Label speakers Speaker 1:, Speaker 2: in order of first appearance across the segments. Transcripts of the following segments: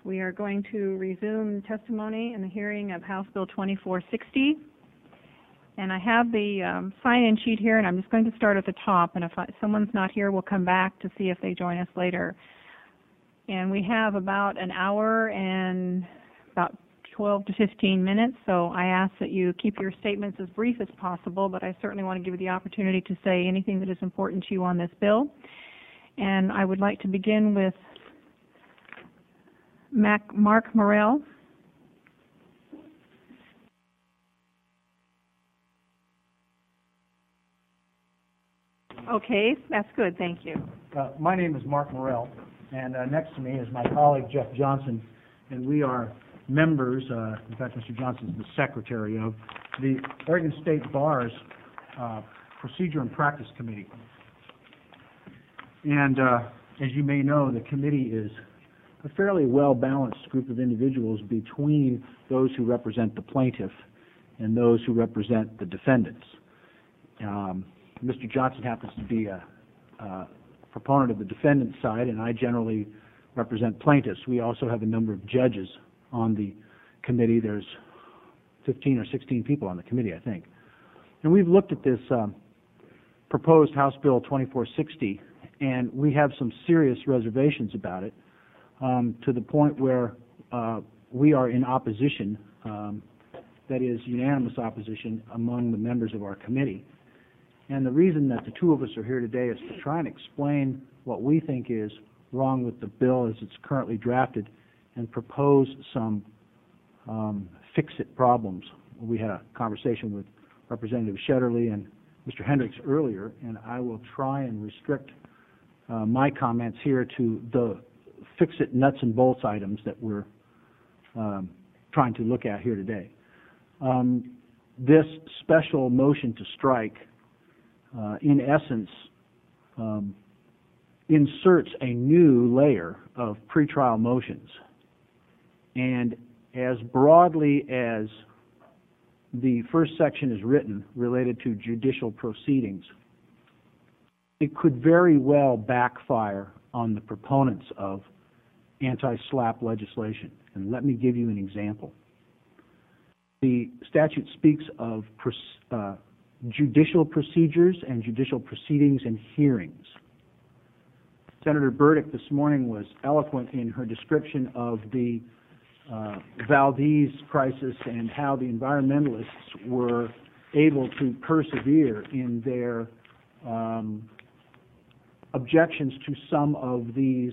Speaker 1: We are going to resume testimony in the hearing of House Bill 2460. And I have the sign-in sheet here, and I'm just going to start at the top. And if someone's not here, we'll come back to see if they join us later. And we have about an hour and about 12 to 15 minutes, so I ask that you keep your statements as brief as possible, but I certainly want to give you the opportunity to say anything that is important to you on this bill. And I would like to begin with Mark Morell. Okay, that's good, thank you.
Speaker 2: My name is Mark Morell, and next to me is my colleague Jeff Johnson, and we are members, in fact Mr. Johnson is the secretary of the Oregon State Bar's Procedure and Practice Committee. And as you may know, the committee is a fairly well-balanced group of individuals between those who represent the plaintiff and those who represent the defendants. Mr. Johnson happens to be a proponent of the defendant's side, and I generally represent plaintiffs. We also have a number of judges on the committee. There's 15 or 16 people on the committee, I think. And we've looked at this proposed House Bill 2460, and we have some serious reservations about it, to the point where we are in opposition, that is unanimous opposition among the members of our committee. And the reason that the two of us are here today is to try and explain what we think is wrong with the bill as it's currently drafted and propose some fix-it problems. We had a conversation with Representative Shetterly and Mr. Hendricks earlier, and I will try and restrict my comments here to the fix-it nuts and bolts items that we're trying to look at here today. This special motion to strike, in essence, inserts a new layer of pretrial motions. And as broadly as the first section is written related to judicial proceedings, it could very well backfire on the proponents of anti-SLAPP legislation. And let me give you an example. The statute speaks of judicial procedures and judicial proceedings and hearings. Senator Burdick this morning was eloquent in her description of the Valdez crisis and how the environmentalists were able to persevere in their objections to some of these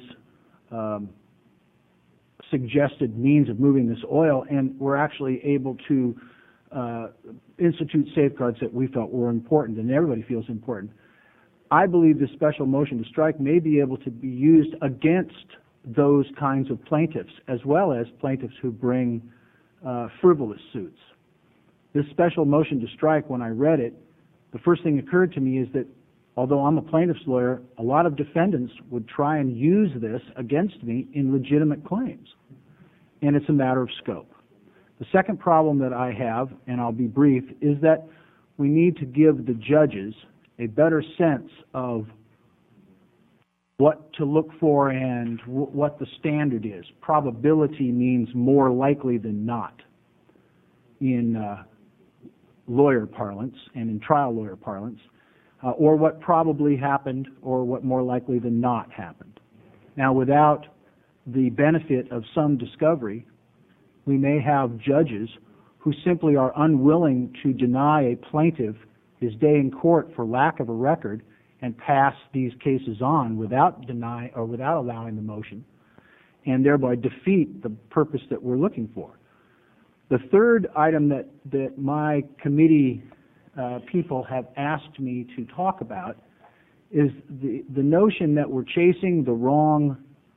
Speaker 2: suggested means of moving this oil, and were actually able to institute safeguards that we felt were important and everybody feels important. I believe this special motion to strike may be able to be used against those kinds of plaintiffs, as well as plaintiffs who bring frivolous suits. This special motion to strike, when I read it, the first thing that occurred to me is that although I'm a plaintiff's lawyer, a lot of defendants would try and use this against me in legitimate claims. And it's a matter of scope. The second problem that I have, and I'll be brief, is that we need to give the judges a better sense of what to look for and what the standard is. Probability means more likely than not in lawyer parlance and in trial lawyer parlance, or what probably happened or what more likely than not happened. Now, without the benefit of some discovery, we may have judges who simply are unwilling to deny a plaintiff his day in court for lack of a record and pass these cases on without allowing the motion, and thereby defeat the purpose that we're looking for. The third item that my committee people have asked me to talk about is the notion that we're chasing the wrong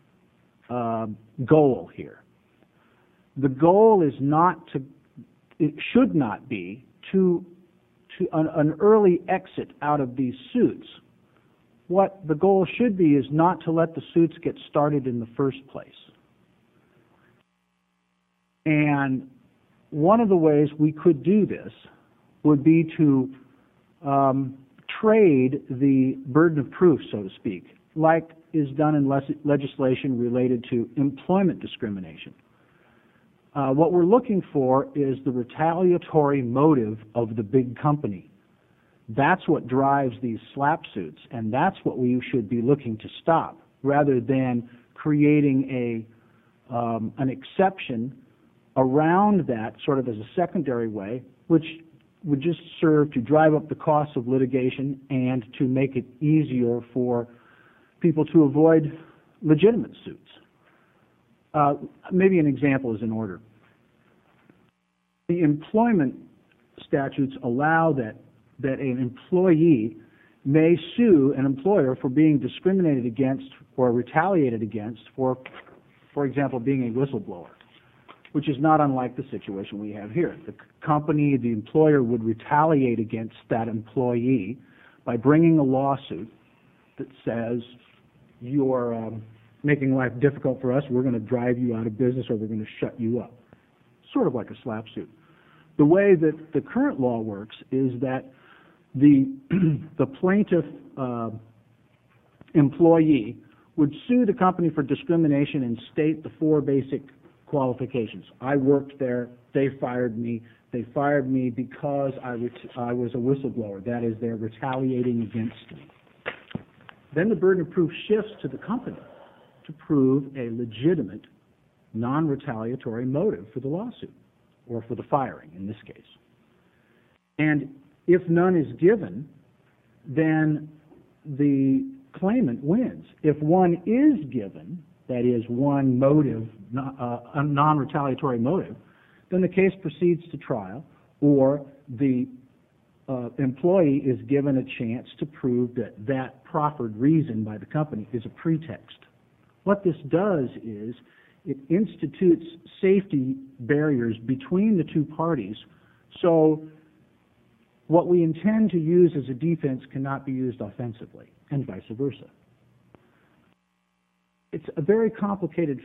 Speaker 2: goal here. The goal is not to, it should not be to an early exit out of these suits. What the goal should be is not to let the suits get started in the first place. And one of the ways we could do this would be to trade the burden of proof, so to speak, like is done in legislation related to employment discrimination. What we're looking for is the retaliatory motive of the big company. That's what drives these SLAPP suits, and that's what we should be looking to stop, rather than creating an exception around that sort of as a secondary way, which would just serve to drive up the cost of litigation and to make it easier for people to avoid legitimate suits. Maybe an example is in order. The employment statutes allow that an employee may sue an employer for being discriminated against or retaliated against for example, being a whistleblower, which is not unlike the situation we have here. The company, the employer would retaliate against that employee by bringing a lawsuit that says, you're making life difficult for us, we're going to drive you out of business or we're going to shut you up. Sort of like a SLAPP suit. The way that the current law works is that the plaintiff employee would sue the company for discrimination and state the 4 basic qualifications. I worked there, they fired me because I was a whistleblower. That is, they're retaliating against me. Then the burden of proof shifts to the company to prove a legitimate, non-retaliatory motive for the lawsuit, or for the firing in this case. And if none is given, then the claimant wins. If one is given, that is, one motive, a non-retaliatory motive, then the case proceeds to trial, or the employee is given a chance to prove that proffered reason by the company is a pretext. What this does is it institutes safety barriers between the two parties, so what we intend to use as a defense cannot be used offensively, and vice versa. It's a very complicated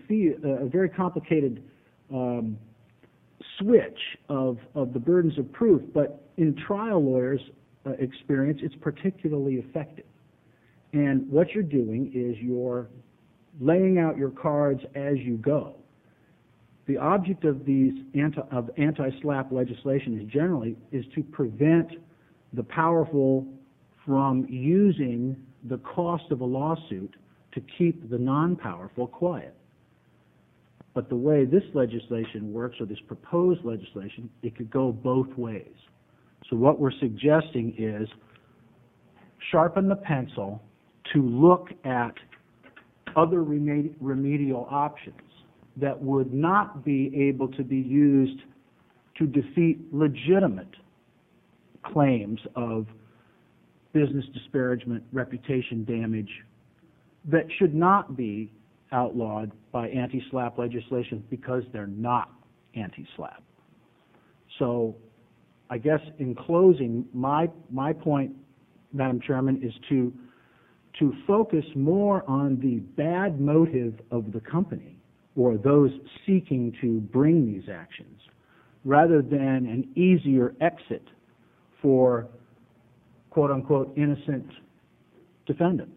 Speaker 2: switch of the burdens of proof, but in trial lawyers' experience, it's particularly effective. And what you're doing is you're laying out your cards as you go. The object of these anti-SLAPP legislation is to prevent the powerful from using the cost of a lawsuit to keep the non-powerful quiet. But the way this legislation works, or this proposed legislation, it could go both ways. So what we're suggesting is sharpen the pencil to look at other remedial options that would not be able to be used to defeat legitimate claims of business disparagement, reputation damage, that should not be outlawed by anti-SLAPP legislation because they're not anti-SLAPP. So I guess in closing, my point, Madam Chairman, is to focus more on the bad motive of the company or those seeking to bring these actions, rather than an easier exit for quote-unquote innocent defendants.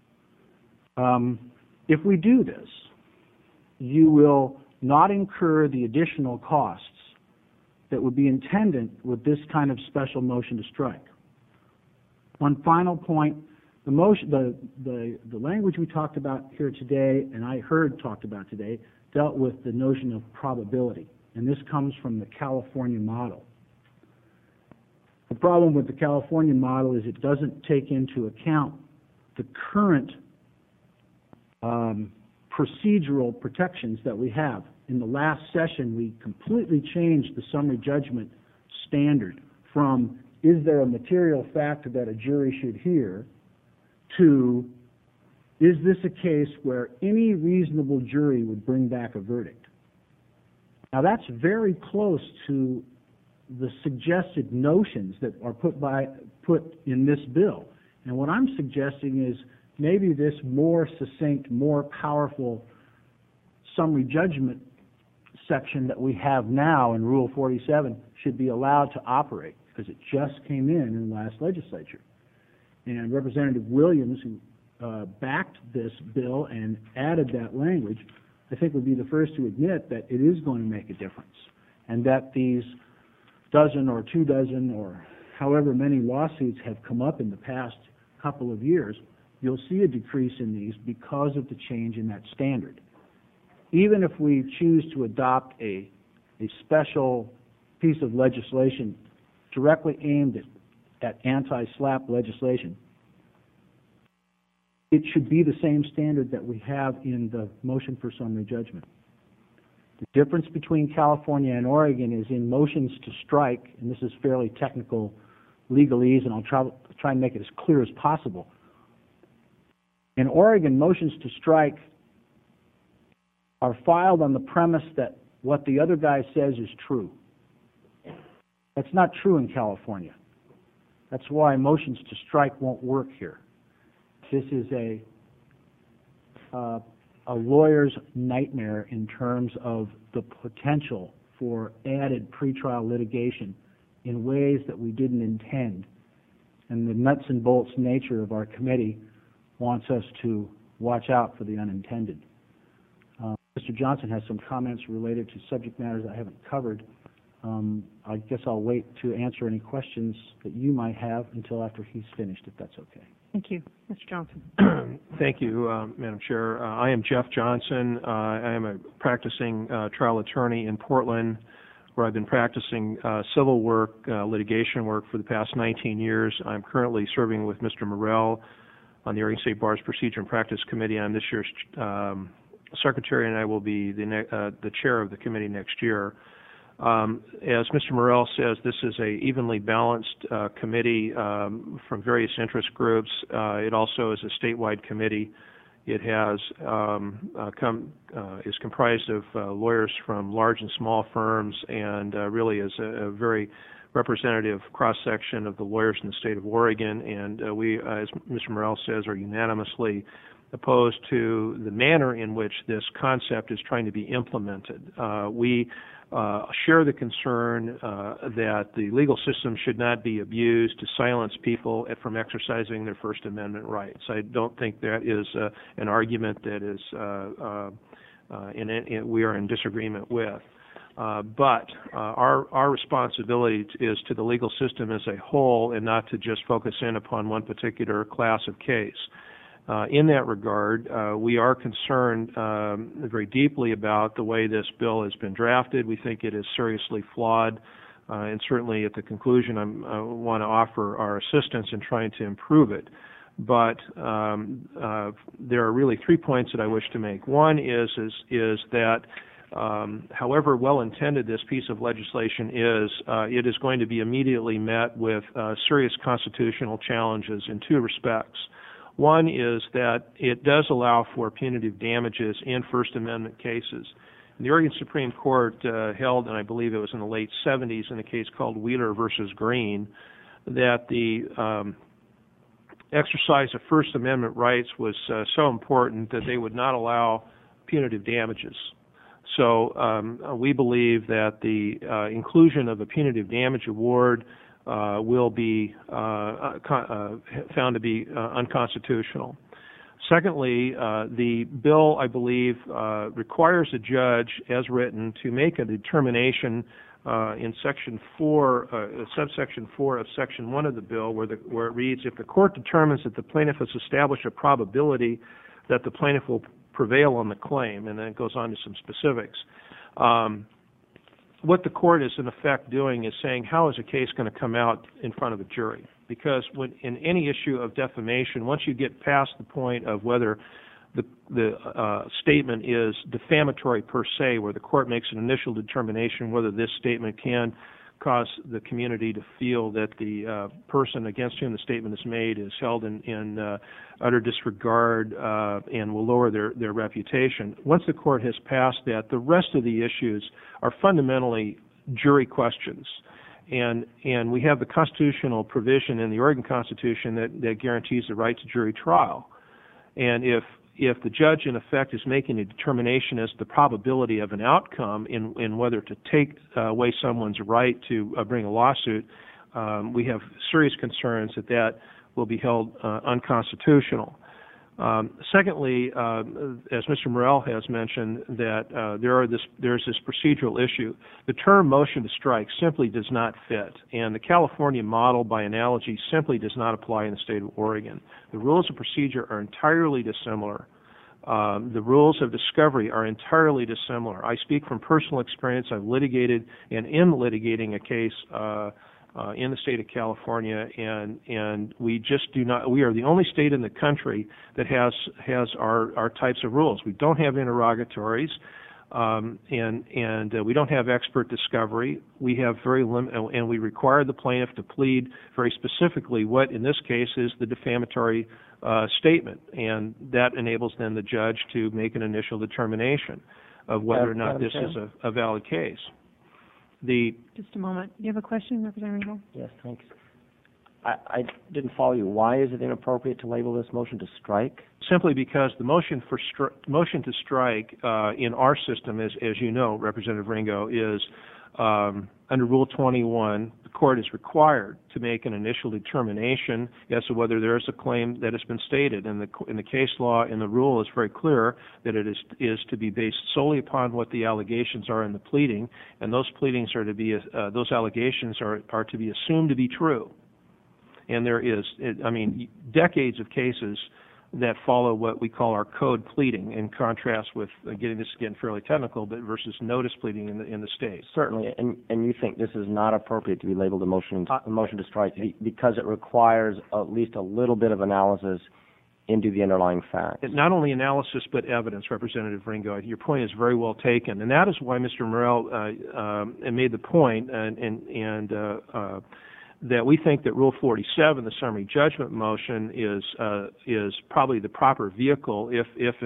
Speaker 2: If we do this, you will not incur the additional costs that would be intended with this kind of special motion to strike. One final point, the language we talked about here today, and I heard talked about today, dealt with the notion of probability, and this comes from the California model. The problem with the California model is it doesn't take into account the current procedural protections that we have. In the last session, we completely changed the summary judgment standard from is there a material fact that a jury should hear to is this a case where any reasonable jury would bring back a verdict. Now that's very close to the suggested notions that are put in this bill. And what I'm suggesting is maybe this more succinct, more powerful summary judgment section that we have now in Rule 47 should be allowed to operate, because it just came in the last legislature. And Representative Williams, who backed this bill and added that language, I think would be the first to admit that it is going to make a difference, and that these dozen or 2 dozen or however many lawsuits have come up in the past couple of years, you'll see a decrease in these because of the change in that standard. Even if we choose to adopt a special piece of legislation directly aimed at anti-SLAPP legislation, it should be the same standard that we have in the motion for summary judgment. The difference between California and Oregon is in motions to strike, and this is fairly technical legalese, and I'll try and make it as clear as possible. In Oregon, motions to strike are filed on the premise that what the other guy says is true. That's not true in California. That's why motions to strike won't work here. This is a lawyer's nightmare in terms of the potential for added pretrial litigation in ways that we didn't intend. And the nuts and bolts nature of our committee wants us to watch out for the unintended. Mr. Johnson has some comments related to subject matters I haven't covered. I guess I'll wait to answer any questions that you might have until after he's finished, if that's okay.
Speaker 1: Thank you. Mr. Johnson.
Speaker 3: Thank you, Madam Chair. I am Jeff Johnson. I am a practicing trial attorney in Portland, where I've been practicing civil work, litigation work for the past 19 years. I'm currently serving with Mr. Morrell on the Oregon State Bar's Procedure and Practice Committee. I'm this year's secretary, and I will be the chair of the committee next year. As Mr. Morrell says, this is a evenly balanced committee from various interest groups. It also is a statewide committee. It has is comprised of lawyers from large and small firms, and really is a very representative cross-section of the lawyers in the state of Oregon. And we, as Mr. Morrell says, are unanimously opposed to the manner in which this concept is trying to be implemented. We share the concern that the legal system should not be abused to silence people from exercising their First Amendment rights. I don't think that is an argument that is we are in disagreement with. But our responsibility is to the legal system as a whole, and not to just focus in upon one particular class of case. In that regard, we are concerned very deeply about the way this bill has been drafted. We think it is seriously flawed, and certainly at the conclusion I want to offer our assistance in trying to improve it. But there are really 3 points that I wish to make. One is that however well-intended this piece of legislation is, it is going to be immediately met with serious constitutional challenges in 2 respects. One is that it does allow for punitive damages in First Amendment cases. The Oregon Supreme Court held, and I believe it was in the late 70s, in a case called Wheeler versus Green, that the exercise of First Amendment rights was so important that they would not allow punitive damages. So we believe that the inclusion of a punitive damage award will be found to be unconstitutional. Secondly, the bill, I believe, requires a judge, as written, to make a determination in Section 4, subsection 4 of Section 1 of the bill, where it reads, if the court determines that the plaintiff has established a probability that the plaintiff will prevail on the claim, and then it goes on to some specifics. What the court is in effect doing is saying, how is a case going to come out in front of a jury? Because in any issue of defamation, once you get past the point of whether the statement is defamatory per se, where the court makes an initial determination whether this statement can cause the community to feel that the person against whom the statement is made is held in utter disregard and will lower their reputation. Once the court has passed that, the rest of the issues are fundamentally jury questions. And we have the constitutional provision in the Oregon Constitution that guarantees the right to jury trial. And if the judge, in effect, is making a determination as to the probability of an outcome in whether to take away someone's right to bring a lawsuit, we have serious concerns that will be held unconstitutional. Secondly, as Mr. Morrell has mentioned, that there's this procedural issue. The term motion to strike simply does not fit, and the California model, by analogy, simply does not apply in the state of Oregon. The rules of procedure are entirely dissimilar. The rules of discovery are entirely dissimilar. I speak from personal experience. I've litigated and am litigating a case in the state of California, and we just do not. We are the only state in the country that has our types of rules. We don't have interrogatories, and we don't have expert discovery. We have and we require the plaintiff to plead very specifically what, in this case, is the defamatory statement, and that enables then the judge to make an initial determination of whether or not this is a valid case.
Speaker 1: Just a moment. Do you have a question, Representative Ringo?
Speaker 4: Yes, thanks. I didn't follow you. Why is it inappropriate to label this motion to strike?
Speaker 3: Simply because the motion to strike in our system, as you know, Representative Ringo, is under Rule 21. The court is required to make an initial determination as to whether there is a claim that has been stated. And in the case law, in the rule, is very clear that it is to be based solely upon what the allegations are in the pleading, and those pleadings are to be those allegations are to be assumed to be true. And there is, decades of cases that follow what we call our code pleading, in contrast with getting fairly technical, but versus notice pleading in the state.
Speaker 4: Certainly, and you think this is not appropriate to be labeled a motion to strike because it requires at least a little bit of analysis into the underlying facts.
Speaker 3: Not only analysis, but evidence, Representative Ringo. Your point is very well taken, and that is why Mr. Morrell made the point, that we think that Rule 47, the summary judgment motion, is probably the proper vehicle if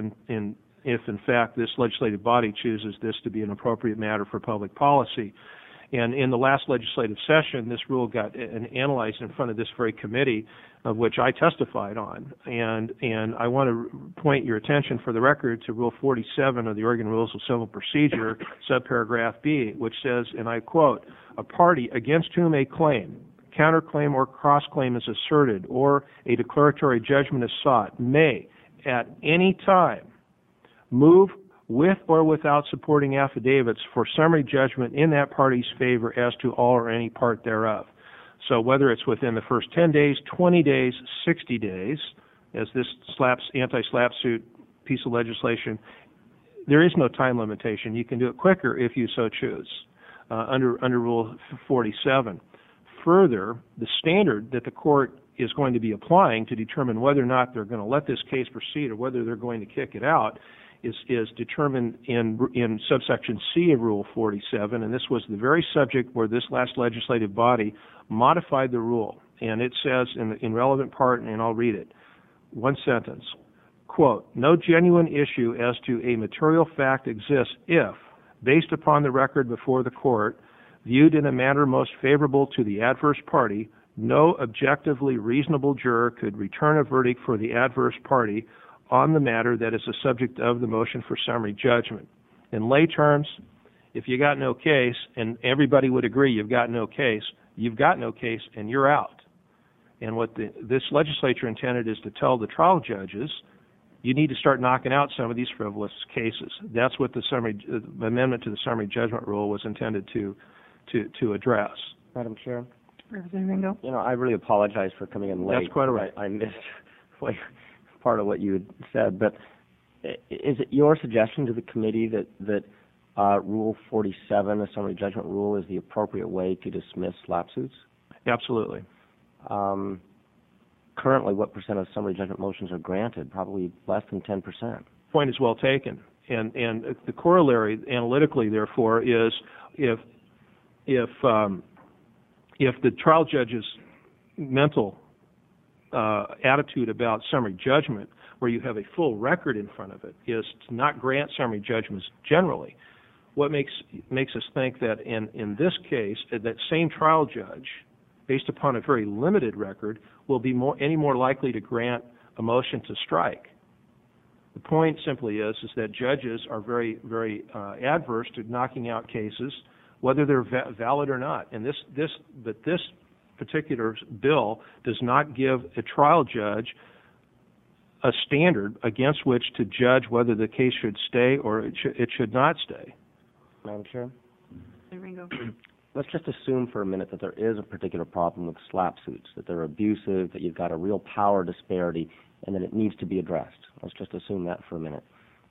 Speaker 3: in fact this legislative body chooses this to be an appropriate matter for public policy. And in the last legislative session, this rule got analyzed in front of this very committee, of which I testified on. And I want to point your attention, for the record, to Rule 47 of the Oregon Rules of Civil Procedure, subparagraph B, which says, and I quote, "A party against whom a claim, counterclaim, or cross-claim is asserted, or a declaratory judgment is sought, may, at any time, move with or without supporting affidavits for summary judgment in that party's favor as to all or any part thereof." So whether it's within the first 10 days, 20 days, 60 days, as this anti-SLAPP suit piece of legislation, there is no time limitation. You can do it quicker if you so choose, under Rule 47. Further, the standard that the court is going to be applying to determine whether or not they're going to let this case proceed or whether they're going to kick it out is determined in subsection C of Rule 47, and this was the very subject where this last legislative body modified the rule. And it says in relevant part, and I'll read it, one sentence, quote, "No genuine issue as to a material fact exists if, based upon the record before the court, viewed in a manner most favorable to the adverse party, no objectively reasonable juror could return a verdict for the adverse party on the matter that is the subject of the motion for summary judgment." In lay terms, if you got no case, and everybody would agree you've got no case, and you're out. And what this legislature intended is to tell the trial judges, you need to start knocking out some of these frivolous cases. That's what the amendment to the summary judgment rule was intended to address.
Speaker 4: Madam Chair?
Speaker 1: Representative Ringo?
Speaker 4: I really apologize for coming in late.
Speaker 3: That's quite all right.
Speaker 4: I missed part of what you had said, but is it your suggestion to the committee that Rule 47, the summary judgment rule, is the appropriate way to dismiss SLAPP suits?
Speaker 3: Absolutely.
Speaker 4: Currently, what percent of summary judgment motions are granted? Probably less than 10%.
Speaker 3: Point is well taken. And the corollary analytically, therefore, is if the trial judge's mental attitude about summary judgment, where you have a full record in front of it, is to not grant summary judgments generally, what makes us think that in this case, that same trial judge, based upon a very limited record, will be any more likely to grant a motion to strike. The point simply is that judges are very, very adverse to knocking out cases, whether they're valid or not. And this particular bill does not give a trial judge a standard against which to judge whether the case should stay or it should not stay.
Speaker 4: Madam Chair?
Speaker 1: Ringo.
Speaker 4: Let's just assume for a minute that there is a particular problem with SLAPP suits, that they're abusive, that you've got a real power disparity, and that it needs to be addressed. Let's just assume that for a minute.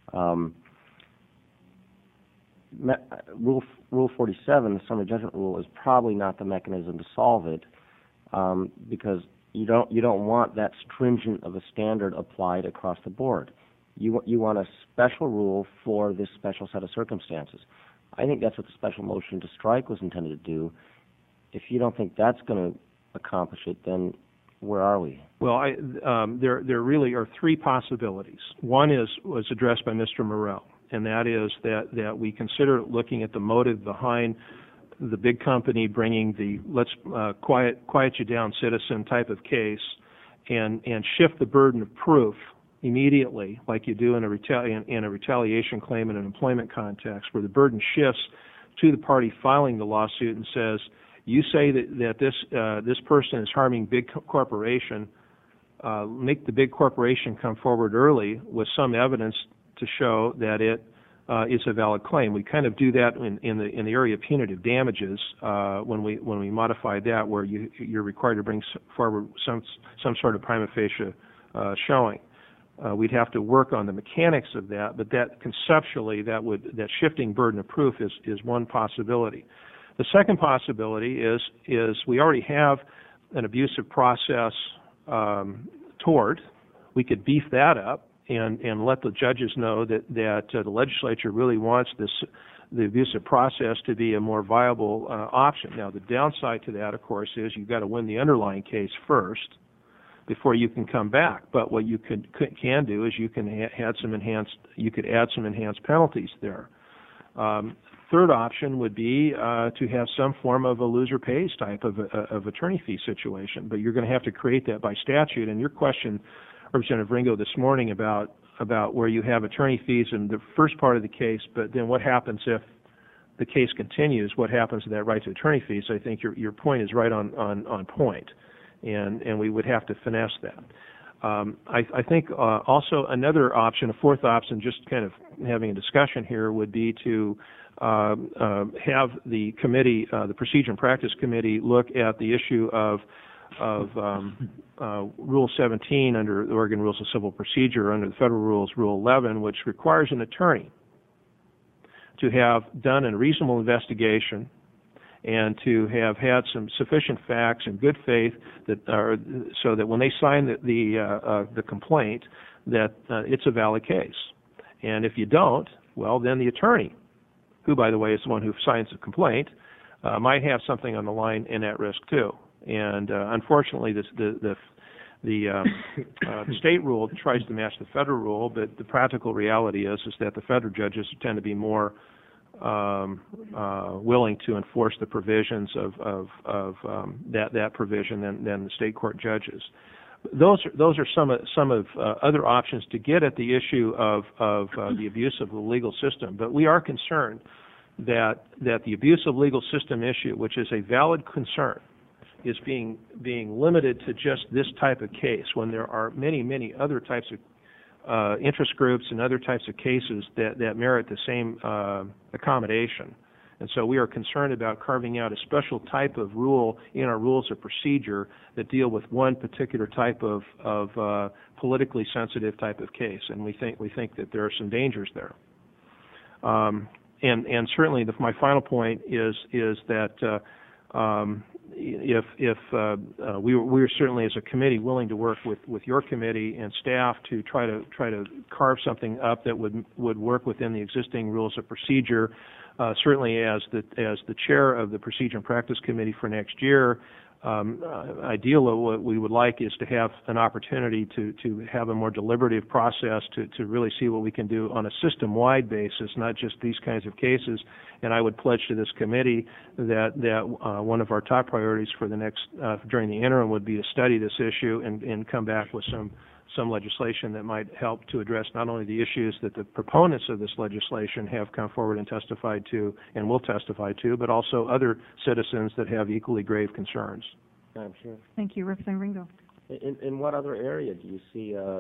Speaker 4: Rule 47, the summary judgment rule, is probably not the mechanism to solve it, because you don't want that stringent of a standard applied across the board. You want a special rule for this special set of circumstances. I think that's what the special motion to strike was intended to do. If you don't think that's going to accomplish it, then where are we?
Speaker 3: Well, there really are three possibilities. One was addressed by Mr. Morell, and that is that we consider looking at the motive behind the big company bringing the let's quiet you down citizen type of case and shift the burden of proof immediately, like you do in a retaliation claim in an employment context, where the burden shifts to the party filing the lawsuit and says, you say that this person is harming big corporation, make the big corporation come forward early with some evidence to show that it is a valid claim. We kind of do that in the area of punitive damages when we modify that, where you're required to bring forward some sort of prima facie showing. We'd have to work on the mechanics of that, but that conceptually that shifting burden of proof is one possibility. The second possibility is we already have an abusive process tort. We could beef that up and let the judges know that the legislature really wants the abusive process to be a more viable option. Now, the downside to that, of course, is you've got to win the underlying case first before you can come back. But what you can do is you can add some enhanced penalties there. Third option would be to have some form of a loser pays type of attorney fee situation, but you're going to have to create that by statute. And your question, Representative Ringo, this morning about where you have attorney fees in the first part of the case, but then what happens if the case continues? What happens to that right to attorney fees? I think your point is right on point, and we would have to finesse that. I think also another option, a fourth option, just kind of having a discussion here, would be to have the committee, the Procedure and Practice Committee, look at the issue of Rule 17 under the Oregon Rules of Civil Procedure, under the Federal Rules, Rule 11, which requires an attorney to have done a reasonable investigation and to have had some sufficient facts in good faith so that when they sign the complaint, that it's a valid case. And if you don't, well, then the attorney, who, by the way, is the one who signs the complaint, might have something on the line and at risk too. And unfortunately, the state rule tries to match the federal rule, but the practical reality is that the federal judges tend to be more willing to enforce the provisions of that provision than the state court judges. Those are some of other options to get at the issue of the abuse of the legal system. But we are concerned that the abuse of legal system issue, which is a valid concern, is being limited to just this type of case, when there are many other types of interest groups and other types of cases that merit the same accommodation. And so we are concerned about carving out a special type of rule in our rules of procedure that deal with one particular type of politically sensitive type of case. And we think that there are some dangers there. And certainly my final point is that if we're certainly as a committee willing to work with your committee and staff to try to carve something up that would work within the existing rules of procedure. Certainly as the chair of the Procedure and Practice Committee for next year, ideally what we would like is to have an opportunity to have a more deliberative process to really see what we can do on a system-wide basis, not just these kinds of cases. And I would pledge to this committee that one of our top priorities for the next during the interim would be to study this issue and come back with some legislation that might help to address not only the issues that the proponents of this legislation have come forward and testified to and will testify to, but also other citizens that have equally grave concerns.
Speaker 4: I'm sure.
Speaker 1: Thank you. Representative Ringo.
Speaker 4: In what other area do you see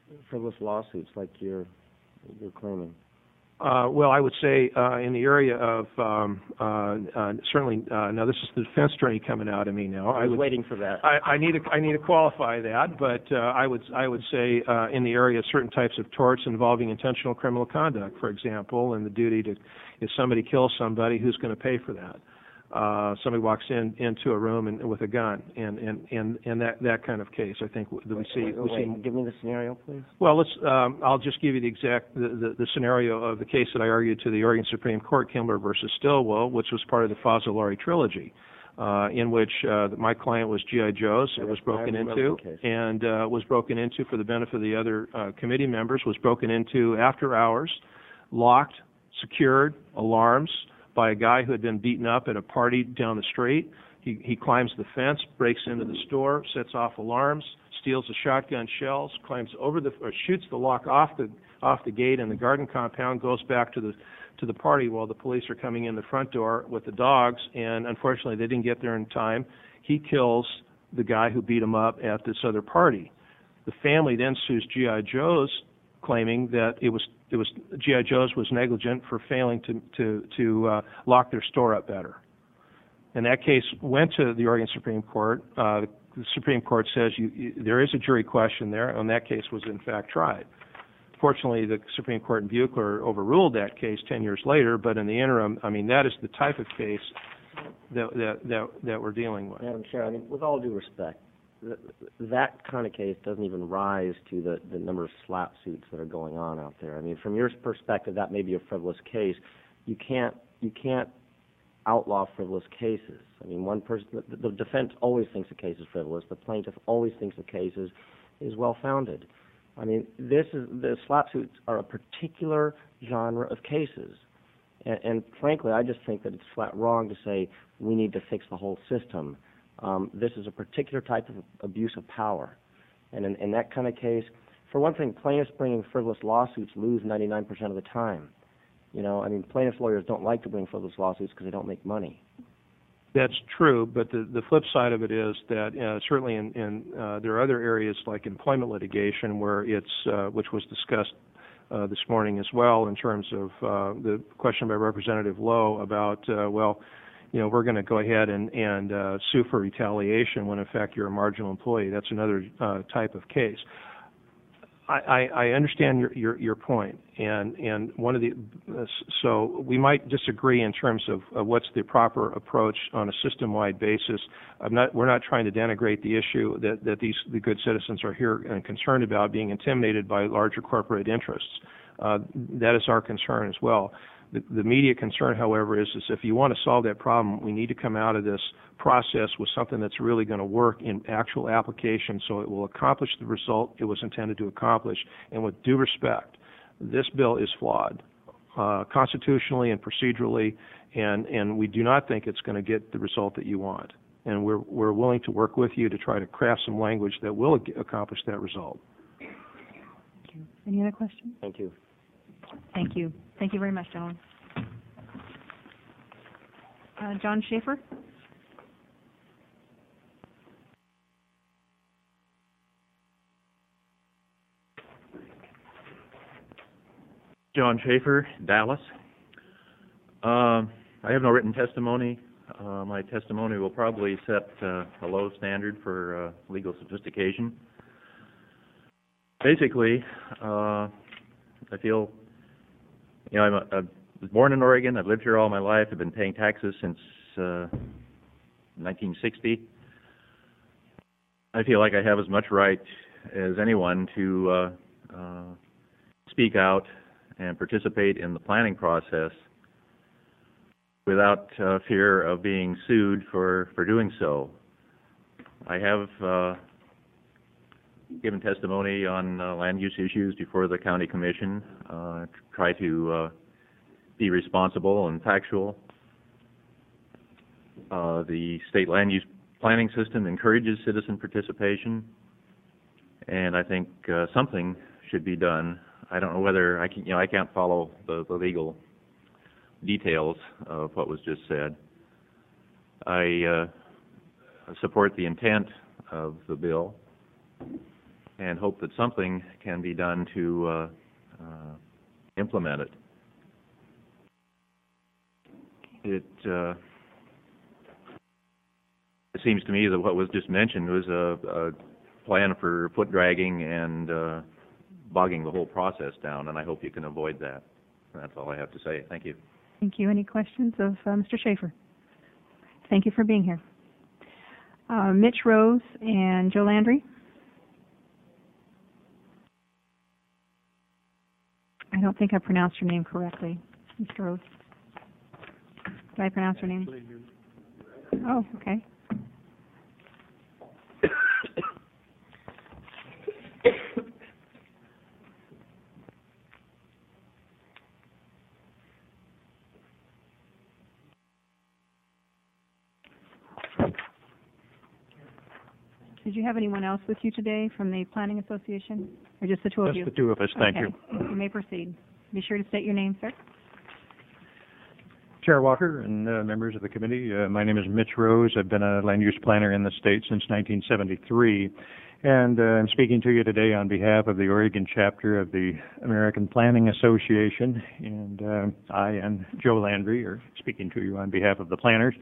Speaker 4: frivolous lawsuits like you're claiming?
Speaker 3: Well, I would say in the area of certainly now this is the defense attorney coming out of me now.
Speaker 4: I was waiting for that.
Speaker 3: I need to qualify that, but I would say in the area of certain types of torts involving intentional criminal conduct, for example, and the duty to, if somebody kills somebody, who's going to pay for that? Somebody walks into a room with a gun, and that kind of case. I think that we see.
Speaker 4: Give me the scenario, please.
Speaker 3: Well, I'll just give you the exact the scenario of the case that I argued to the Oregon Supreme Court, Kimbler versus Stillwell, which was part of the Fazzolari trilogy, in which my client was G.I. Joe's. It was broken into, and was broken into for the benefit of the other committee members. Was broken into after hours, locked, secured, alarms, by a guy who had been beaten up at a party down the street. He climbs the fence, breaks into the store, sets off alarms, steals the shotgun shells, climbs over or shoots the lock off the gate in the garden compound, goes back to the party while the police are coming in the front door with the dogs, and unfortunately they didn't get there in time. He kills the guy who beat him up at this other party. The family then sues G.I. Joe's, claiming that it was G.I. Joe's was negligent for failing to lock their store up better. And that case went to the Oregon Supreme Court. The Supreme Court says there is a jury question there, and that case was in fact tried. Fortunately, the Supreme Court in Buechler overruled that case 10 years later, but in the interim, I mean, that is the type of case that we're dealing with.
Speaker 4: Madam Chair, I mean, with all due respect, that kind of case doesn't even rise to the number of slap suits that are going on out there. I mean, from your perspective, that may be a frivolous case. You can't outlaw frivolous cases. I mean, one person, the defense always thinks a case is frivolous. The plaintiff always thinks the case is well-founded. I mean, the slap suits are a particular genre of cases. And frankly, I just think that it's flat wrong to say we need to fix the whole system. This is a particular type of abuse of power. And in that kind of case, for one thing, plaintiffs bringing frivolous lawsuits lose 99% of the time. You know, I mean, plaintiffs' lawyers don't like to bring frivolous lawsuits because they don't make money.
Speaker 3: That's true, but the flip side of it is that certainly there are other areas like employment litigation where which was discussed this morning as well in terms of the question by Representative Lowe about, we're going to go ahead and sue for retaliation when in fact you're a marginal employee. That's another type of case. I understand your point, and one of so we might disagree in terms of what's the proper approach on a system-wide basis. We're not trying to denigrate the issue that the good citizens are here and concerned about being intimidated by larger corporate interests. That is our concern as well. The immediate concern, however, is if you want to solve that problem, we need to come out of this process with something that's really going to work in actual application so it will accomplish the result it was intended to accomplish. And with due respect, this bill is flawed constitutionally and procedurally, and we do not think it's going to get the result that you want. And we're willing to work with you to try to craft some language that will accomplish that result.
Speaker 1: Thank you. Any other questions?
Speaker 4: Thank you.
Speaker 1: Thank you. Thank you very much, gentlemen. John Schaefer?
Speaker 5: John Schaefer, Dallas. I have no written testimony. My testimony will probably set a low standard for legal sophistication. Basically, I feel, I was born in Oregon. I've lived here all my life. I've been paying taxes since 1960. I feel like I have as much right as anyone to speak out and participate in the planning process without fear of being sued for doing so. I have given testimony on land use issues before the county commission, try to be responsible and factual. The state land use planning system encourages citizen participation, and I think something should be done. I don't know whether I can, I can't follow the legal details of what was just said. I support the intent of the bill. and hope that something can be done to implement it. It seems to me that what was just mentioned was a plan for foot dragging and bogging the whole process down, and I hope you can avoid that. That's all I have to say. Thank you.
Speaker 1: Thank you. Any questions of Mr. Schaefer? Thank you for being here. Mitch Rose and Joe Landry. I don't think I pronounced your name correctly, Mr. Rose. Did I pronounce your name? Oh, okay. Did you have anyone else with you today from the Planning Association, or just the two of you?
Speaker 6: Just the two of us, thank you.
Speaker 1: You may proceed. Be sure to state your name, sir.
Speaker 6: Chair Walker and members of the committee, my name is Mitch Rose. I've been a land use planner in the state since 1973, and I'm speaking to you today on behalf of the Oregon chapter of the American Planning Association, and I and Joe Landry are speaking to you on behalf of the planners.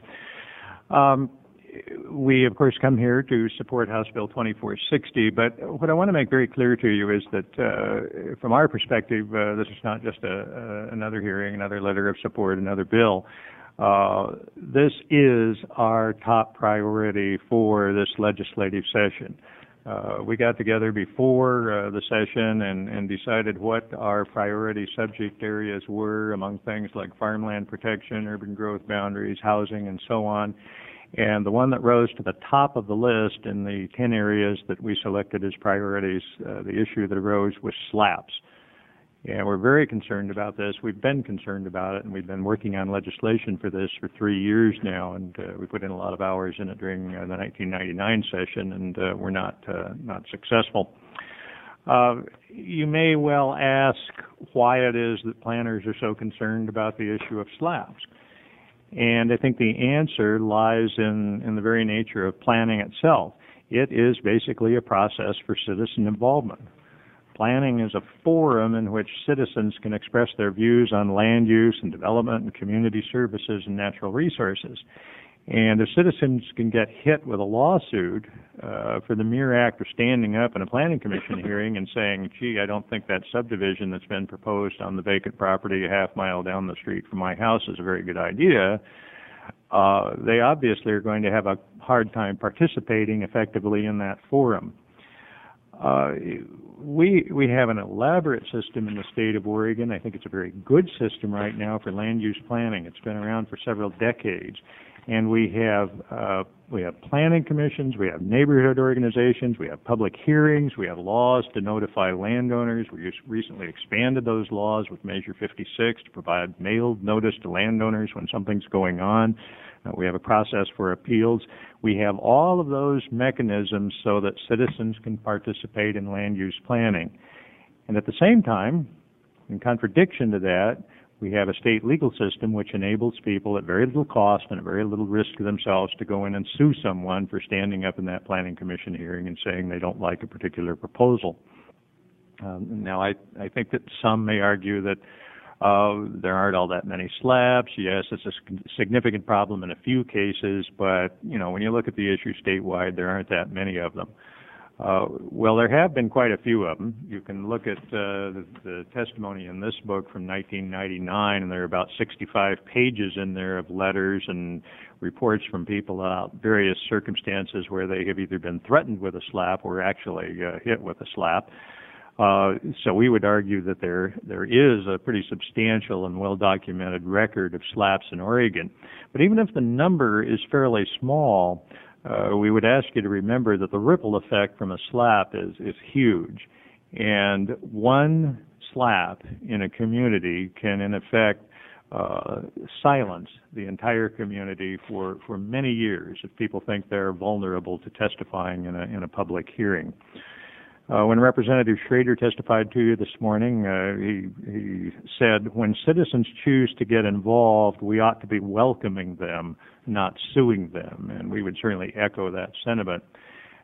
Speaker 6: We, of course, come here to support House Bill 2460, but what I want to make very clear to you is that from our perspective, this is not just another hearing, another letter of support, another bill. This is our top priority for this legislative session. We got together before the session and decided what our priority subject areas were, among things like farmland protection, urban growth boundaries, housing, and so on. And the one that rose to the top of the list in the 10 areas that we selected as priorities, the issue that arose was SLAPs. And we're very concerned about this. We've been concerned about it, and we've been working on legislation for this for 3 years now, and we put in a lot of hours in it during the 1999 session, and we're not successful. You may well ask why it is that planners are so concerned about the issue of SLAPs. And I think the answer lies in the very nature of planning itself. It is basically a process for citizen involvement. Planning is a forum in which citizens can express their views on land use and development and community services and natural resources. And if citizens can get hit with a lawsuit for the mere act of standing up in a planning commission hearing and saying, gee, I don't think that subdivision that's been proposed on the vacant property a half mile down the street from my house is a very good idea, they obviously are going to have a hard time participating effectively in that forum. We have an elaborate system in the state of Oregon. I think it's a very good system right now for land use planning. It's been around for several decades. And we have planning commissions, we have neighborhood organizations, we have public hearings, we have laws to notify landowners. We just recently expanded those laws with Measure 56 to provide mailed notice to landowners when something's going on. We have a process for appeals. We have all of those mechanisms so that citizens can participate in land use planning. And at the same time, in contradiction to that, we have a state legal system which enables people at very little cost and at very little risk to themselves to go in and sue someone for standing up in that planning commission hearing and saying they don't like a particular proposal. Now, I think that some may argue that there aren't all that many SLAPs. Yes, it's a significant problem in a few cases, but, you know, when you look at the issue statewide, there aren't that many of them. Well, there have been quite a few of them. You can look at the testimony in this book from 1999, and there are about 65 pages in there of letters and reports from people about various circumstances where they have either been threatened with a SLAP or actually hit with a SLAP. So we would argue that there is a pretty substantial and well-documented record of SLAPs in Oregon. But even if the number is fairly small, we would ask you to remember that the ripple effect from a SLAP is huge. And one SLAP in a community can, in effect, silence the entire community for many years if people think they're vulnerable to testifying in a public hearing. When Representative Schrader testified to you this morning, he said, when citizens choose to get involved, we ought to be welcoming them, not suing them. And we would certainly echo that sentiment.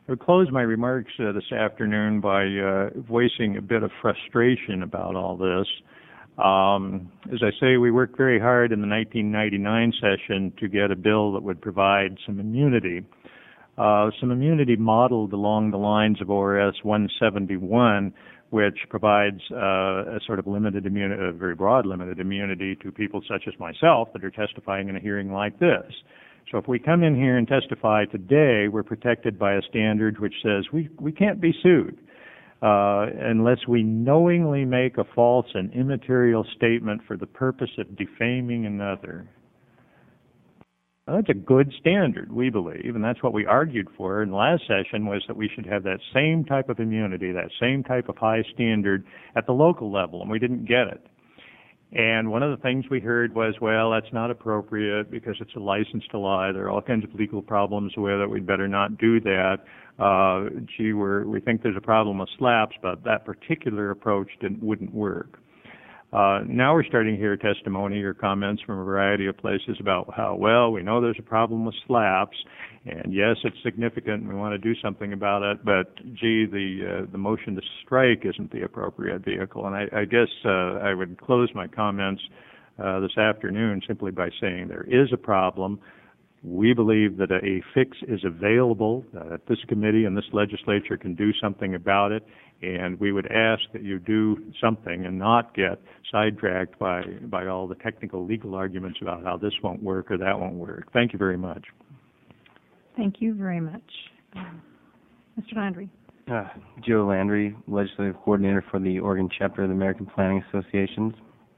Speaker 6: would close my remarks this afternoon by voicing a bit of frustration about all this. As I say, we worked very hard in the 1999 session to get a bill that would provide some immunity modeled along the lines of ORS 171, which provides a sort of limited immunity, a very broad limited immunity to people such as myself that are testifying in a hearing like this. So if we come in here and testify today, we're protected by a standard which says we can't be sued unless we knowingly make a false and immaterial statement for the purpose of defaming another. Now, that's a good standard, we believe, and that's what we argued for in the last session, was that we should have that same type of immunity, that same type of high standard at the local level, and we didn't get it. And one of the things we heard was, well, that's not appropriate because it's a license to lie. There are all kinds of legal problems with it. We'd better not do that. We think there's a problem with slaps, but that particular approach wouldn't work. Now we're starting to hear testimony or comments from a variety of places about how, well, we know there's a problem with slaps, and yes, it's significant, and we want to do something about it, but, gee, the motion to strike isn't the appropriate vehicle. And I guess I would close my comments this afternoon simply by saying there is a problem. We believe that a fix is available, that this committee and this legislature can do something about it, and we would ask that you do something and not get sidetracked by all the technical legal arguments about how this won't work or that won't work. Thank you very much.
Speaker 1: Thank you very much. Mr. Landry.
Speaker 7: Joe Landry, Legislative Coordinator for the Oregon Chapter of the American Planning Associations.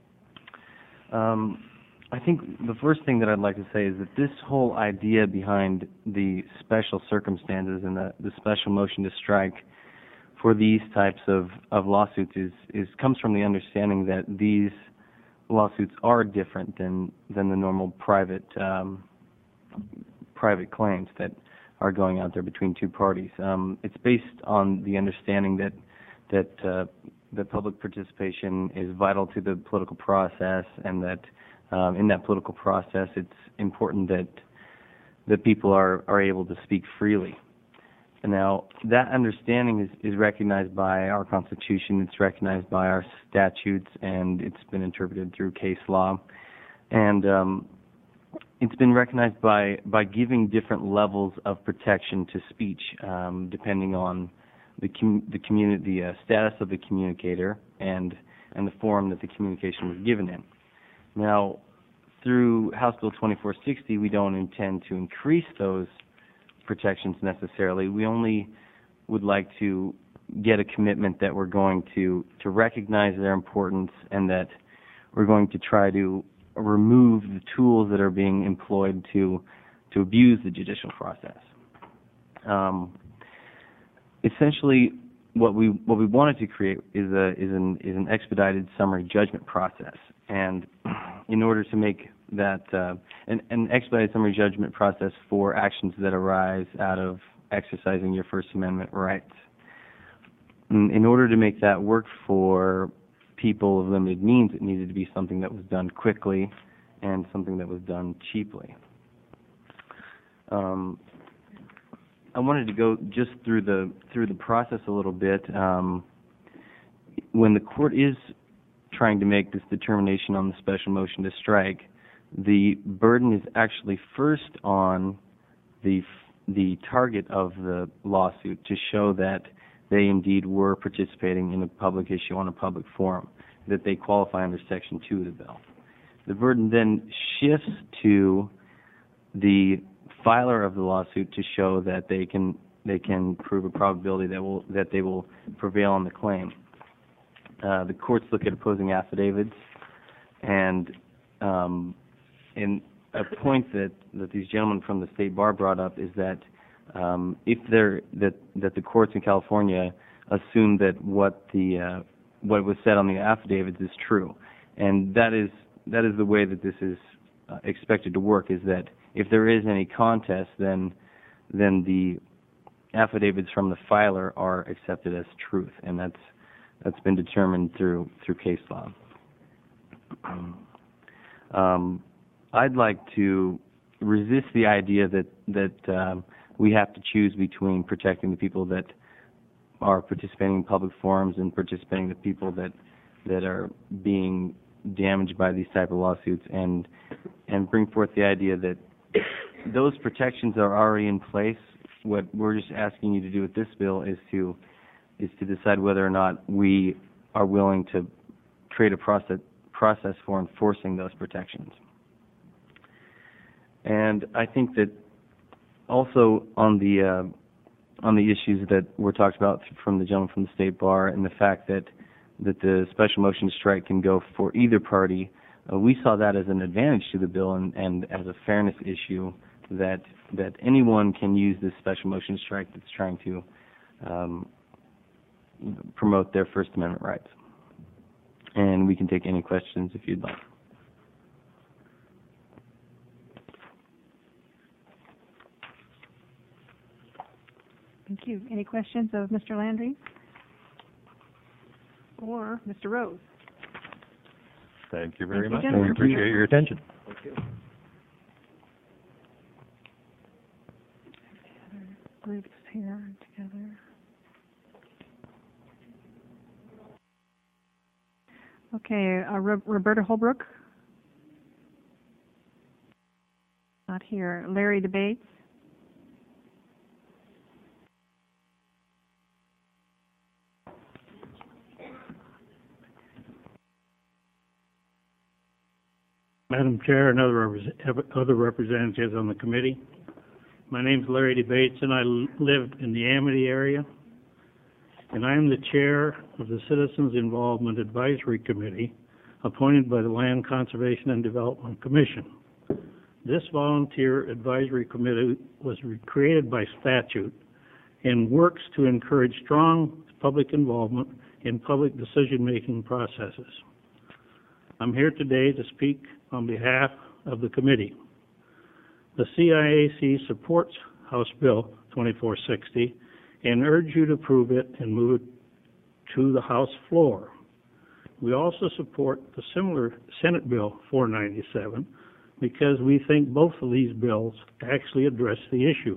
Speaker 7: I think the first thing that I'd like to say is that this whole idea behind the special circumstances and the special motion to strike for these types of lawsuits comes from the understanding that these lawsuits are different than the normal private claims that are going out there between two parties. It's based on the understanding that public participation is vital to the political process, and that in that political process it's important that people are able to speak freely. And now, that understanding is recognized by our Constitution, it's recognized by our statutes, and it's been interpreted through case law. And it's been recognized by giving different levels of protection to speech, depending on the status of the communicator and the form that the communication was given in. Now, through House Bill 2460, we don't intend to increase those protections necessarily. We only would like to get a commitment that we're going to recognize their importance, and that we're going to try to remove the tools that are being employed to abuse the judicial process. Essentially, what we wanted to create is an expedited summary judgment process, and in order to make that an expedited summary judgment process for actions that arise out of exercising your First Amendment rights. In order to make that work for people of limited means, it needed to be something that was done quickly and something that was done cheaply. I wanted to go just through the process a little bit. When the court is trying to make this determination on the special motion to strike, the burden is actually first on the target of the lawsuit to show that they indeed were participating in a public issue on a public forum, that they qualify under Section 2 of the bill. The burden then shifts to the filer of the lawsuit to show that they can prove a probability that they will prevail on the claim. The courts look at opposing affidavits, and a point that these gentlemen from the State Bar brought up is that that the courts in California assume that what was said on the affidavits is true, and that is the way that this is expected to work. Is that if there is any contest, then the affidavits from the filer are accepted as truth, and that's been determined through case law. I'd like to resist the idea that we have to choose between protecting the people that are participating in public forums and participating the people that are being damaged by these type of lawsuits, and bring forth the idea that those protections are already in place. What we're just asking you to do with this bill is to decide whether or not we are willing to create a process for enforcing those protections. And I think that also on the issues that were talked about from the gentleman from the State Bar, and the fact that the special motion to strike can go for either party, we saw that as an advantage to the bill and as a fairness issue, that anyone can use this special motion to strike that's trying to promote their First Amendment rights. And we can take any questions if you'd like.
Speaker 1: Thank you. Any questions of Mr. Landry or Mr. Rose?
Speaker 8: Thank you very
Speaker 1: Thank you,
Speaker 8: much.
Speaker 1: gentlemen.
Speaker 8: We appreciate your attention.
Speaker 4: Thank you.
Speaker 1: Groups here together. Okay, Roberta Holbrook. Not here. Larry DeBates.
Speaker 9: Madam Chair and other representatives on the committee. My name is Larry DeBates, and I live in the Amity area, and I am the chair of the Citizens Involvement Advisory Committee appointed by the Land Conservation and Development Commission. This volunteer advisory committee was created by statute and works to encourage strong public involvement in public decision-making processes. I'm here today to speak on behalf of the committee. The CIAC supports House Bill 2460 and urge you to approve it and move it to the House floor. We also support the similar Senate Bill 497 because we think both of these bills actually address the issue.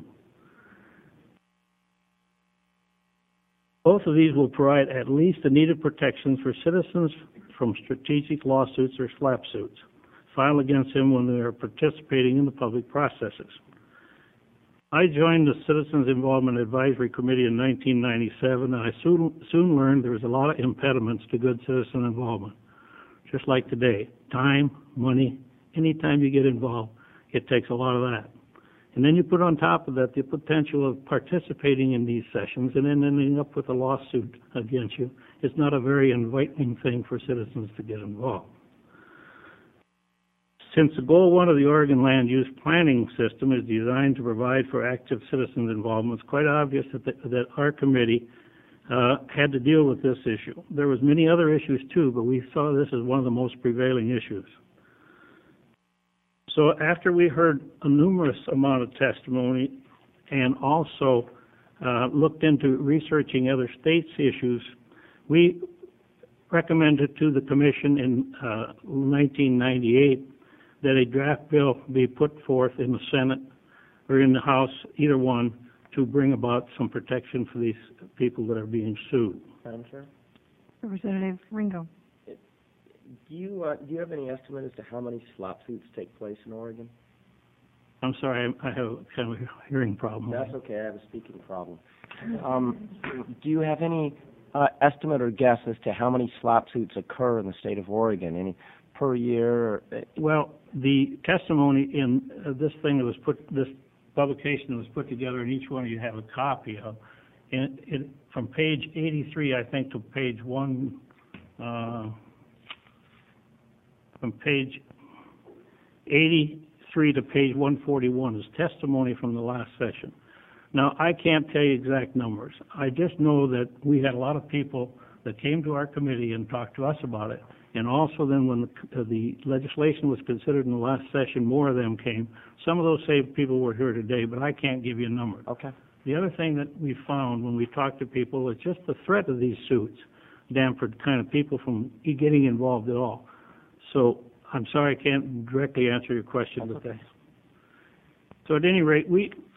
Speaker 9: Both of these will provide at least the needed protections for citizens from strategic lawsuits or SLAPP suits filed against them when they are participating in the public processes. I joined the Citizens Involvement Advisory Committee in 1997, and I soon learned there was a lot of impediments to good citizen involvement. Just like today, time, money, anytime you get involved, it takes a lot of that. And then you put on top of that the potential of participating in these sessions and then ending up with a lawsuit against you. It's not a very inviting thing for citizens to get involved. Since the Goal 1 of the Oregon Land Use Planning System is designed to provide for active citizens' involvement, it's quite obvious that our committee had to deal with this issue. There was many other issues too, but we saw this as one of the most prevailing issues. So after we heard a numerous amount of testimony and also looked into researching other states' issues, we recommended to the Commission in 1998 that a draft bill be put forth in the Senate or in the House, either one, to bring about some protection for these people that are being sued.
Speaker 4: Madam Chair?
Speaker 1: Representative Ringo.
Speaker 4: Do you have any estimate as to how many SLAPP suits take place in Oregon?
Speaker 9: I'm sorry, I have kind of a hearing problem.
Speaker 4: That's okay, I have a speaking problem. Do you have any estimate or guess as to how many SLAPP suits occur in the state of Oregon? Any per year?
Speaker 9: Well, the testimony in this thing that was this publication that was put together, and each one of you have a copy of, and from page 83, I think, to page from page 83 to page 141 is testimony from the last session. Now, I can't tell you exact numbers. I just know that we had a lot of people that came to our committee and talked to us about it. And also then when the legislation was considered in the last session, more of them came. Some of those same people were here today, but I can't give you a number.
Speaker 4: Okay.
Speaker 9: The other thing that we found when we talked to people is just the threat of these suits dampened kind of people from getting involved at all. So I'm sorry I can't directly answer your question with that. So at any rate,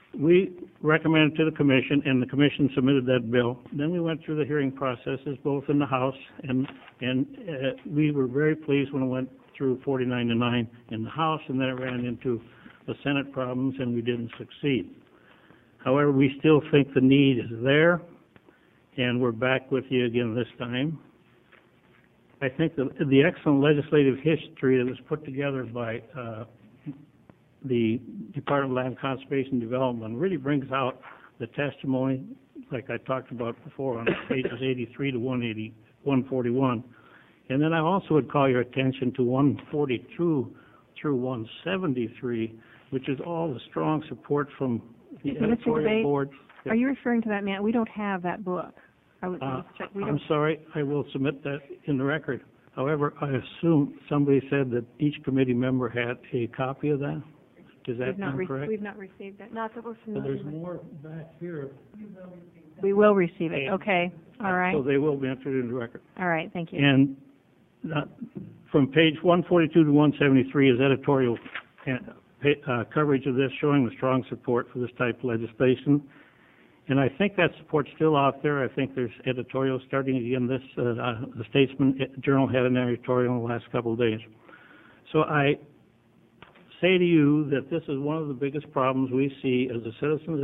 Speaker 9: we recommended to the commission, and the commission submitted that bill. Then we went through the hearing processes, both in the House, and we were very pleased when it went through 49-9 in the House, and then it ran into the Senate problems, and we didn't succeed. However, we still think the need is there, and we're back with you again this time. I think the excellent legislative history that was put together by the Department of Land Conservation and Development really brings out the testimony, like I talked about before, on pages 83 to 141. And then I also would call your attention to 142 through 173, which is all the strong support from the editorial board.
Speaker 1: Are you referring to that, Matt? We don't have that book. I would check. We don't.
Speaker 9: I'm sorry, I will submit that in the record. However, I assume somebody said that each committee member had a copy of that. Is that correct?
Speaker 1: We've not received that. Not that we're
Speaker 9: So
Speaker 1: familiar
Speaker 9: there's
Speaker 1: with.
Speaker 9: more back here.
Speaker 1: We will receive it. Okay. All right.
Speaker 9: So they will be entered into the record.
Speaker 1: All right. Thank you.
Speaker 9: And from page 142 to 173 is editorial coverage of this, showing the strong support for this type of legislation. And I think that support's still out there. I think there's editorials starting again. The Statesman Journal had an editorial in the last couple of days. So I say to you that this is one of the biggest problems we see as a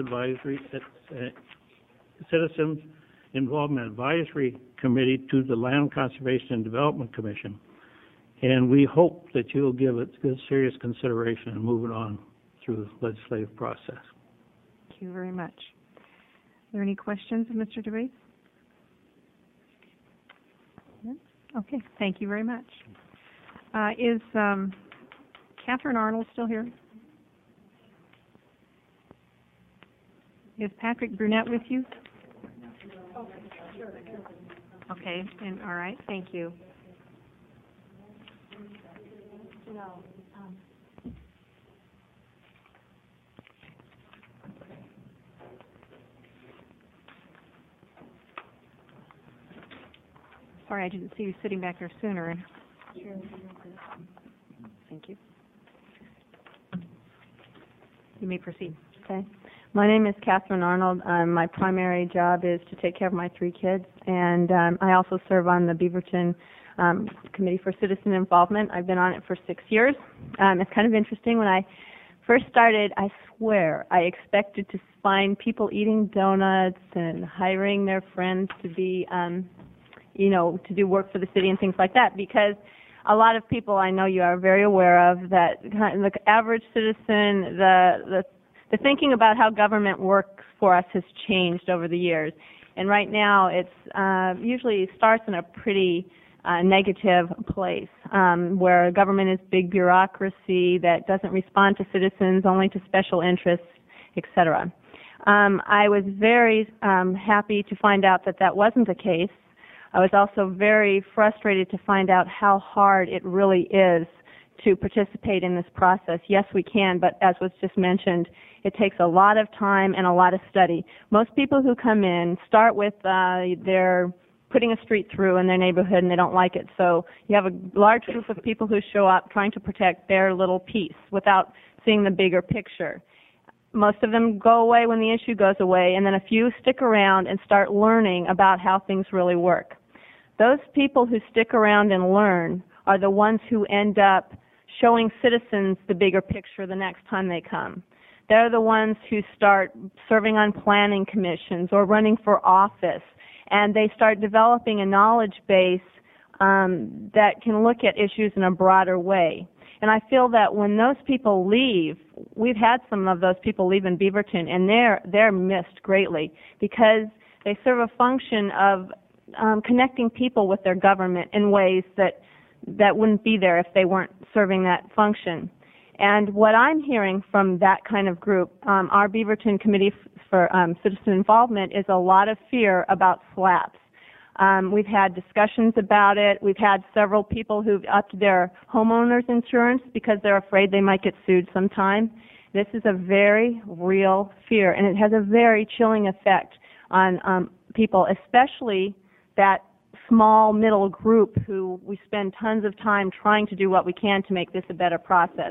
Speaker 9: Citizens Involvement Advisory Committee to the Land Conservation and Development Commission. And we hope that you'll give it good, serious consideration and move it on through the legislative process.
Speaker 1: Thank you very much. Are there any questions of Mr. DeBates? No? Okay. Thank you very much. Is Catherine Arnold still here? Is Patrick Brunette with you? Okay, and all right, thank you. Sorry, I didn't see you sitting back there sooner. Thank you. You may proceed.
Speaker 10: Okay. My name is Catherine Arnold. My primary job is to take care of my 3 kids, and I also serve on the Beaverton Committee for Citizen Involvement. I've been on it for 6 years. It's kind of interesting. When I first started, I swear, I expected to find people eating donuts and hiring their friends to be, to do work for the city and things like that, because a lot of people I know you are very aware of that the average citizen, the thinking about how government works for us has changed over the years. And right now it's usually starts in a pretty negative place, where government is big bureaucracy that doesn't respond to citizens, only to special interests, etc. I was very happy to find out that that wasn't the case. I was also very frustrated to find out how hard it really is to participate in this process. Yes, we can, but as was just mentioned, it takes a lot of time and a lot of study. Most people who come in start with they're putting a street through in their neighborhood and they don't like it. So you have a large group of people who show up trying to protect their little piece without seeing the bigger picture. Most of them go away when the issue goes away, and then a few stick around and start learning about how things really work. Those people who stick around and learn are the ones who end up showing citizens the bigger picture the next time they come. They're the ones who start serving on planning commissions or running for office, and they start developing a knowledge base that can look at issues in a broader way. And I feel that when those people leave, we've had some of those people leave in Beaverton, and they're missed greatly because they serve a function of connecting people with their government in ways that wouldn't be there if they weren't serving that function. And what I'm hearing from that kind of group, our Beaverton Committee for Citizen Involvement, is a lot of fear about SLAPs. We've had discussions about it. We've had several people who've upped their homeowners insurance because they're afraid they might get sued sometime. This is a very real fear, and it has a very chilling effect on people, especially that small middle group who we spend tons of time trying to do what we can to make this a better process.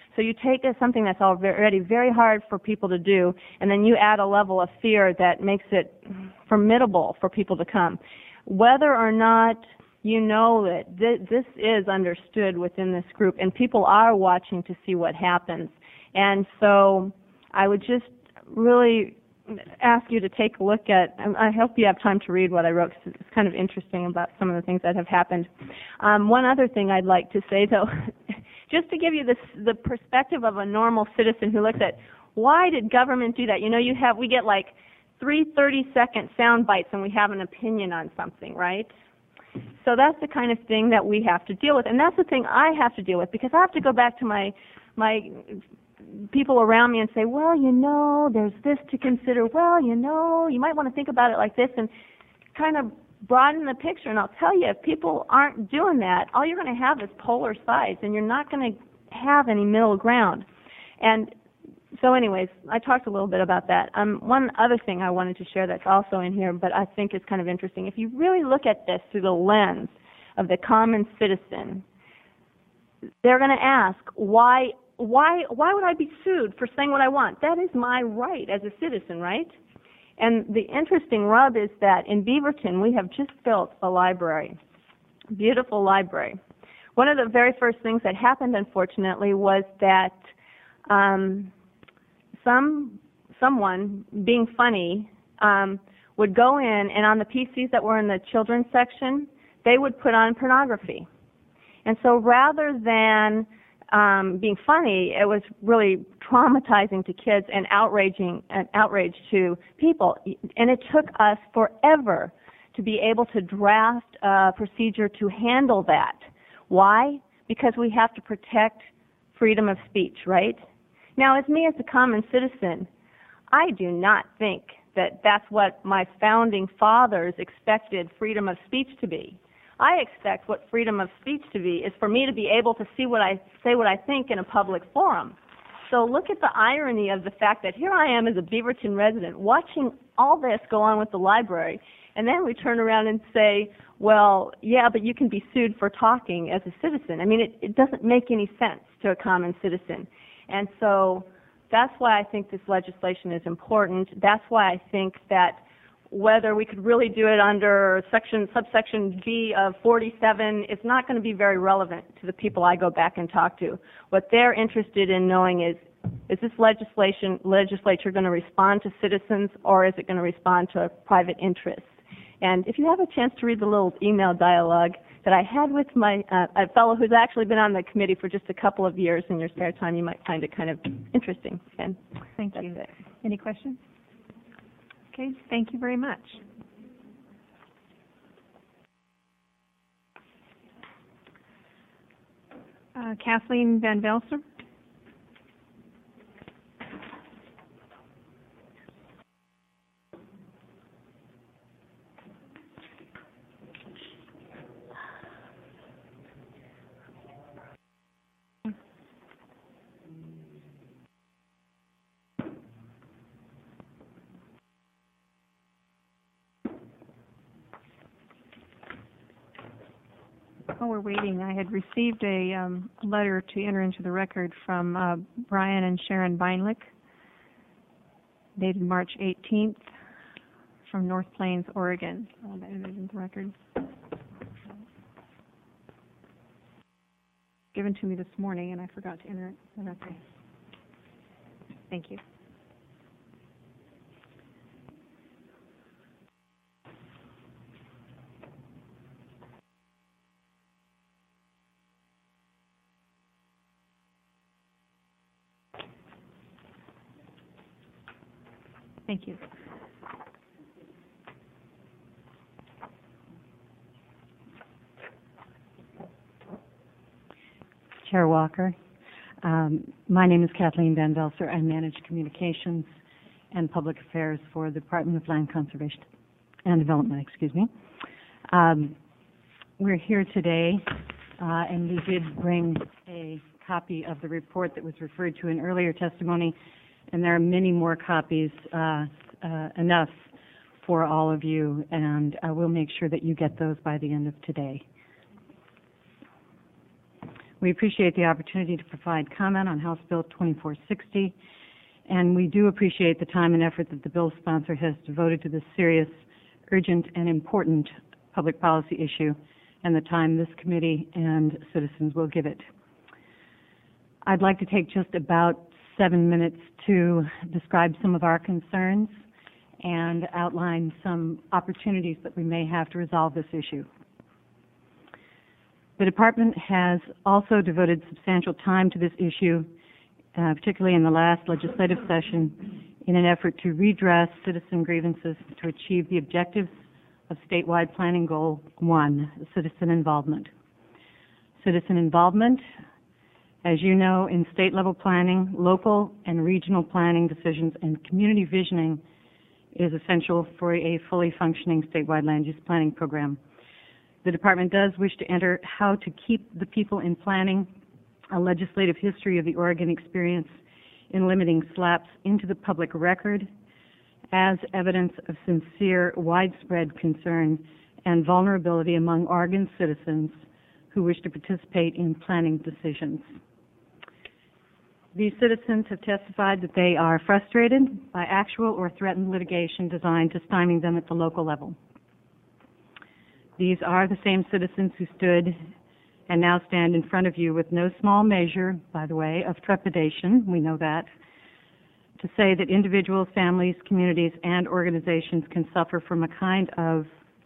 Speaker 10: So you take something that's already very hard for people to do, and then you add a level of fear that makes it formidable for people to come. Whether or not you know that this is understood within this group, and people are watching to see what happens. And so I would just really ask you to take a look at, I hope you have time to read what I wrote, because it's kind of interesting about some of the things that have happened. One other thing I'd like to say, though, just to give you the perspective of a normal citizen who looks at, why did government do that? You know, we get like 3 30-second sound bites and we have an opinion on something, right? So that's the kind of thing that we have to deal with, and that's the thing I have to deal with, because I have to go back to my people around me and say, well, you know, there's this to consider. Well, you know, you might want to think about it like this, and kind of broaden the picture. And I'll tell you, if people aren't doing that, all you're going to have is polar sides, and you're not going to have any middle ground. And so anyways, I talked a little bit about that. One other thing I wanted to share that's also in here, but I think is kind of interesting. If you really look at this through the lens of the common citizen, they're going to ask, why would I be sued for saying what I want? That is my right as a citizen, right? And the interesting rub is that in Beaverton, we have just built a library, beautiful library. One of the very first things that happened, unfortunately, was that someone, being funny, would go in, and on the PCs that were in the children's section, they would put on pornography. And so rather than being funny, it was really traumatizing to kids and outrage to people. And it took us forever to be able to draft a procedure to handle that. Why? Because we have to protect freedom of speech, right? Now, as me as a common citizen, I do not think that that's what my founding fathers expected freedom of speech to be. I expect what freedom of speech to be is for me to be able to say what I think in a public forum. So look at the irony of the fact that here I am as a Beaverton resident watching all this go on with the library, and then we turn around and say, well, yeah, but you can be sued for talking as a citizen. I mean, it doesn't make any sense to a common citizen. And so that's why I think this legislation is important. That's why I think that whether we could really do it under subsection G of 47 is not going to be very relevant to the people I go back and talk to. What they're interested in knowing is this legislature going to respond to citizens, or is it going to respond to private interests? And if you have a chance to read the little email dialogue that I had with a fellow who's actually been on the committee for just a couple of years in your spare time, you might find it kind of interesting. And
Speaker 1: thank you. Any questions? Okay, thank you very much. Kathleen Van Velser. While we're waiting, I had received a letter to enter into the record from Brian and Sharon Beinlich, dated March 18th, from North Plains, Oregon. I'll enter it into the record. Given to me this morning, and I forgot to enter it. Okay. Thank you. Thank you.
Speaker 11: Chair Walker, my name is Kathleen Van Velser. I manage communications and public affairs for the Department of Land Conservation and Development, We're here today, and we did bring a copy of the report that was referred to in earlier testimony, and there are many more copies, enough for all of you, and I will make sure that you get those by the end of today. We appreciate the opportunity to provide comment on House Bill 2460, and we do appreciate the time and effort that the bill sponsor has devoted to this serious, urgent, and important public policy issue, and the time this committee and citizens will give it. I'd like to take just about 7 minutes to describe some of our concerns and outline some opportunities that we may have to resolve this issue. The department has also devoted substantial time to this issue, particularly in the last legislative session, in an effort to redress citizen grievances to achieve the objectives of statewide planning goal 1, citizen involvement. Citizen involvement, as you know, in state-level planning, local and regional planning decisions, and community visioning is essential for a fully functioning statewide land use planning program. The department does wish to enter how to keep the people in planning, a legislative history of the Oregon experience in limiting SLAPs into the public record as evidence of sincere, widespread concern and vulnerability among Oregon citizens who wish to participate in planning decisions. These citizens have testified that they are frustrated by actual or threatened litigation designed to stymie them at the local level. These are the same citizens who stood and now stand in front of you with no small measure, by the way, of trepidation, we know that, to say that individuals, families, communities, and organizations can suffer from a kind of,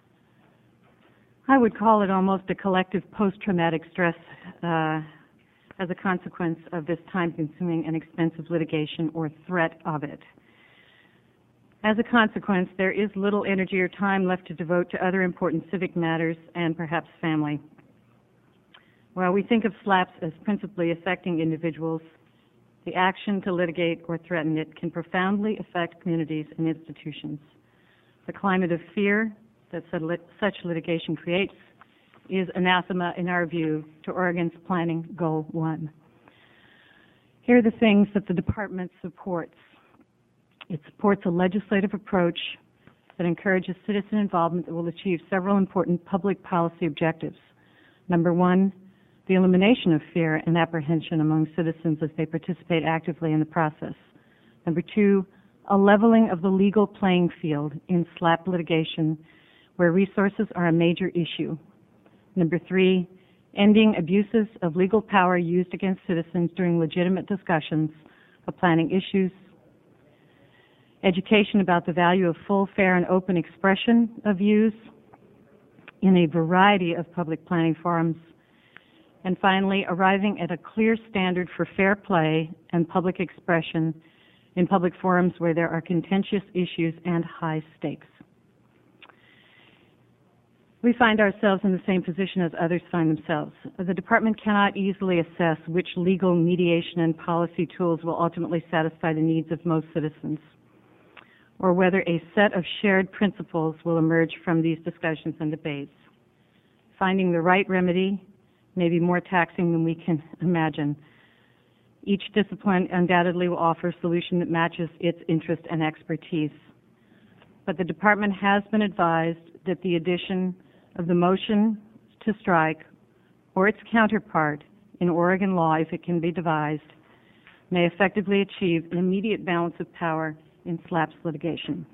Speaker 11: I would call it almost a collective post-traumatic stress as a consequence of this time-consuming and expensive litigation or threat of it. As a consequence, there is little energy or time left to devote to other important civic matters and perhaps family. While we think of SLAPs as principally affecting individuals, the action to litigate or threaten it can profoundly affect communities and institutions. The climate of fear that such litigation creates is anathema, in our view, to Oregon's planning goal 1. Here are the things that the department supports. It supports a legislative approach that encourages citizen involvement that will achieve several important public policy objectives. Number 1, the elimination of fear and apprehension among citizens as they participate actively in the process. Number 2, a leveling of the legal playing field in SLAP litigation where resources are a major issue. Number 3, ending abuses of legal power used against citizens during legitimate discussions of planning issues. Education about the value of full, fair, and open expression of views in a variety of public planning forums. And finally, arriving at a clear standard for fair play and public expression in public forums where there are contentious issues and high stakes. We find ourselves in the same position as others find themselves. The department cannot easily assess which legal mediation and policy tools will ultimately satisfy the needs of most citizens, or whether a set of shared principles will emerge from these discussions and debates. Finding the right remedy may be more taxing than we can imagine. Each discipline undoubtedly will offer a solution that matches its interest and expertise. But the department has been advised that the addition of the motion to strike or its counterpart in Oregon law, if it can be devised, may effectively achieve an immediate balance of power in SLAPS litigation.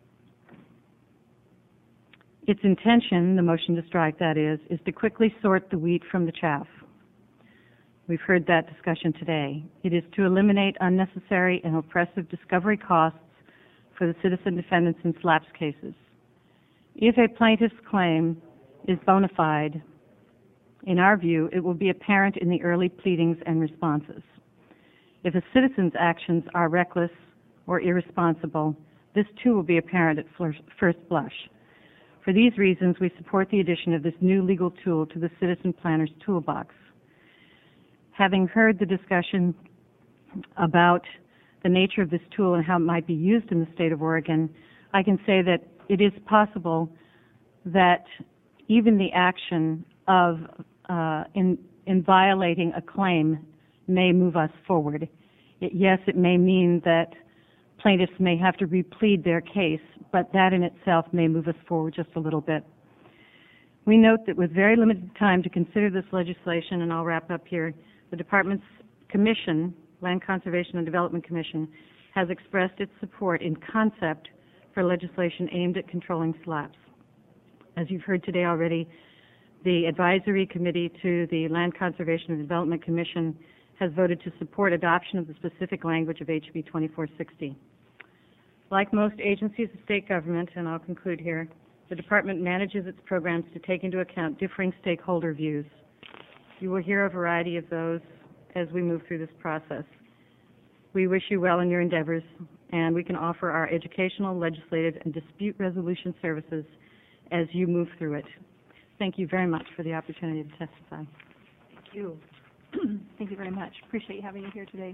Speaker 11: Its intention, the motion to strike that is to quickly sort the wheat from the chaff. We've heard that discussion today. It is to eliminate unnecessary and oppressive discovery costs for the citizen defendants in SLAPS cases. If a plaintiff's claim is bona fide, in our view, it will be apparent in the early pleadings and responses. If a citizen's actions are reckless or irresponsible, this too will be apparent at first blush. For these reasons, we support the addition of this new legal tool to the Citizen Planner's Toolbox. Having heard the discussion about the nature of this tool and how it might be used in the state of Oregon, I can say that it is possible that even the action of in violating a claim may move us forward. Yes, it may mean that plaintiffs may have to replead their case, but that in itself may move us forward just a little bit. We note that with very limited time to consider this legislation, and I'll wrap up here, the Department's Commission, Land Conservation and Development Commission, has expressed its support in concept for legislation aimed at controlling SLAPs. As you've heard today already, the advisory committee to the Land Conservation and Development Commission has voted to support adoption of the specific language of HB 2460. Like most agencies of state government, and I'll conclude here, the Department manages its programs to take into account differing stakeholder views. You will hear a variety of those as we move through this process. We wish you well in your endeavors, and we can offer our educational, legislative, and dispute resolution services as you move through it. Thank you very much for the opportunity to testify.
Speaker 1: Thank you. Thank you very much. Appreciate having you here today.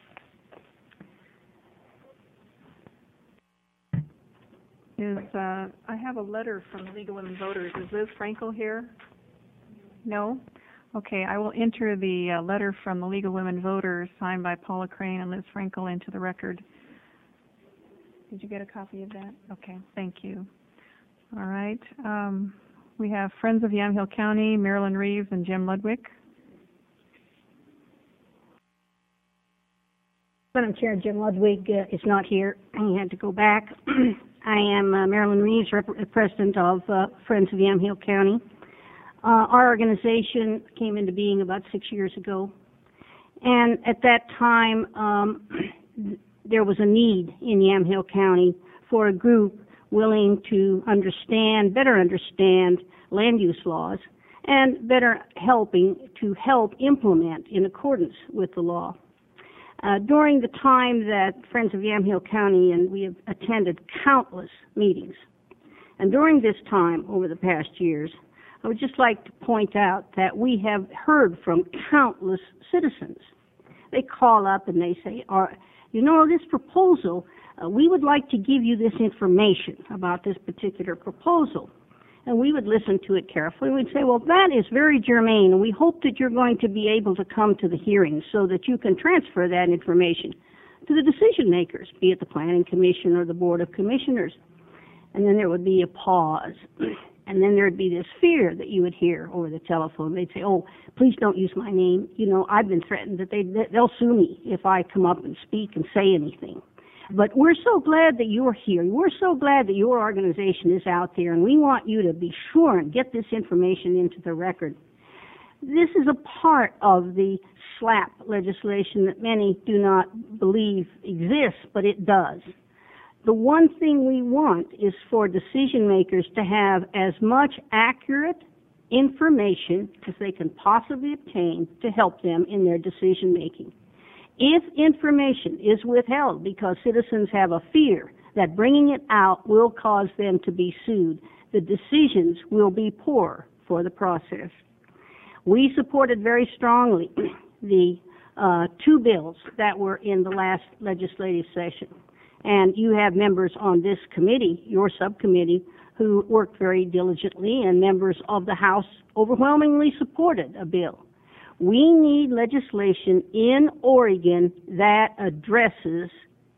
Speaker 1: I have a letter from the League of Women Voters. Is Liz Frankel here? No? Okay, I will enter the letter from the League of Women Voters signed by Paula Crane and Liz Frankel into the record. Did you get a copy of that? Okay, thank you. All right. We have Friends of Yamhill County, Marilyn Reeves and Jim Ludwig.
Speaker 12: Madam Chair, Jim Ludwig is not here. He had to go back. I am Marilyn Reeves, President of Friends of Yamhill County. Our organization came into being about 6 years ago, and at that time there was a need in Yamhill County for a group willing to better understand land use laws and better helping to help implement in accordance with the law. During the time that Friends of Yamhill County, and we have attended countless meetings, and during this time over the past years, I would just like to point out that we have heard from countless citizens. They call up and they say, you know, this proposal, we would like to give you this information about this particular proposal. And we would listen to it carefully. We'd say, well, that is very germane, and we hope that you're going to be able to come to the hearings so that you can transfer that information to the decision makers, be it the Planning Commission or the Board of Commissioners. And then there would be a pause. And then there would be this fear that you would hear over the telephone. They'd say, oh, please don't use my name. You know, I've been threatened that they'll sue me if I come up and speak and say anything. But we're so glad that you're here. We're so glad that your organization is out there, and we want you to be sure and get this information into the record. This is a part of the SLAP legislation that many do not believe exists, but it does. The one thing we want is for decision makers to have as much accurate information as they can possibly obtain to help them in their decision making. If information is withheld because citizens have a fear that bringing it out will cause them to be sued, the decisions will be poor for the process. We supported very strongly the two bills that were in the last legislative session. And you have members on this committee, your subcommittee, who worked very diligently, and members of the House overwhelmingly supported a bill. We need legislation in Oregon that addresses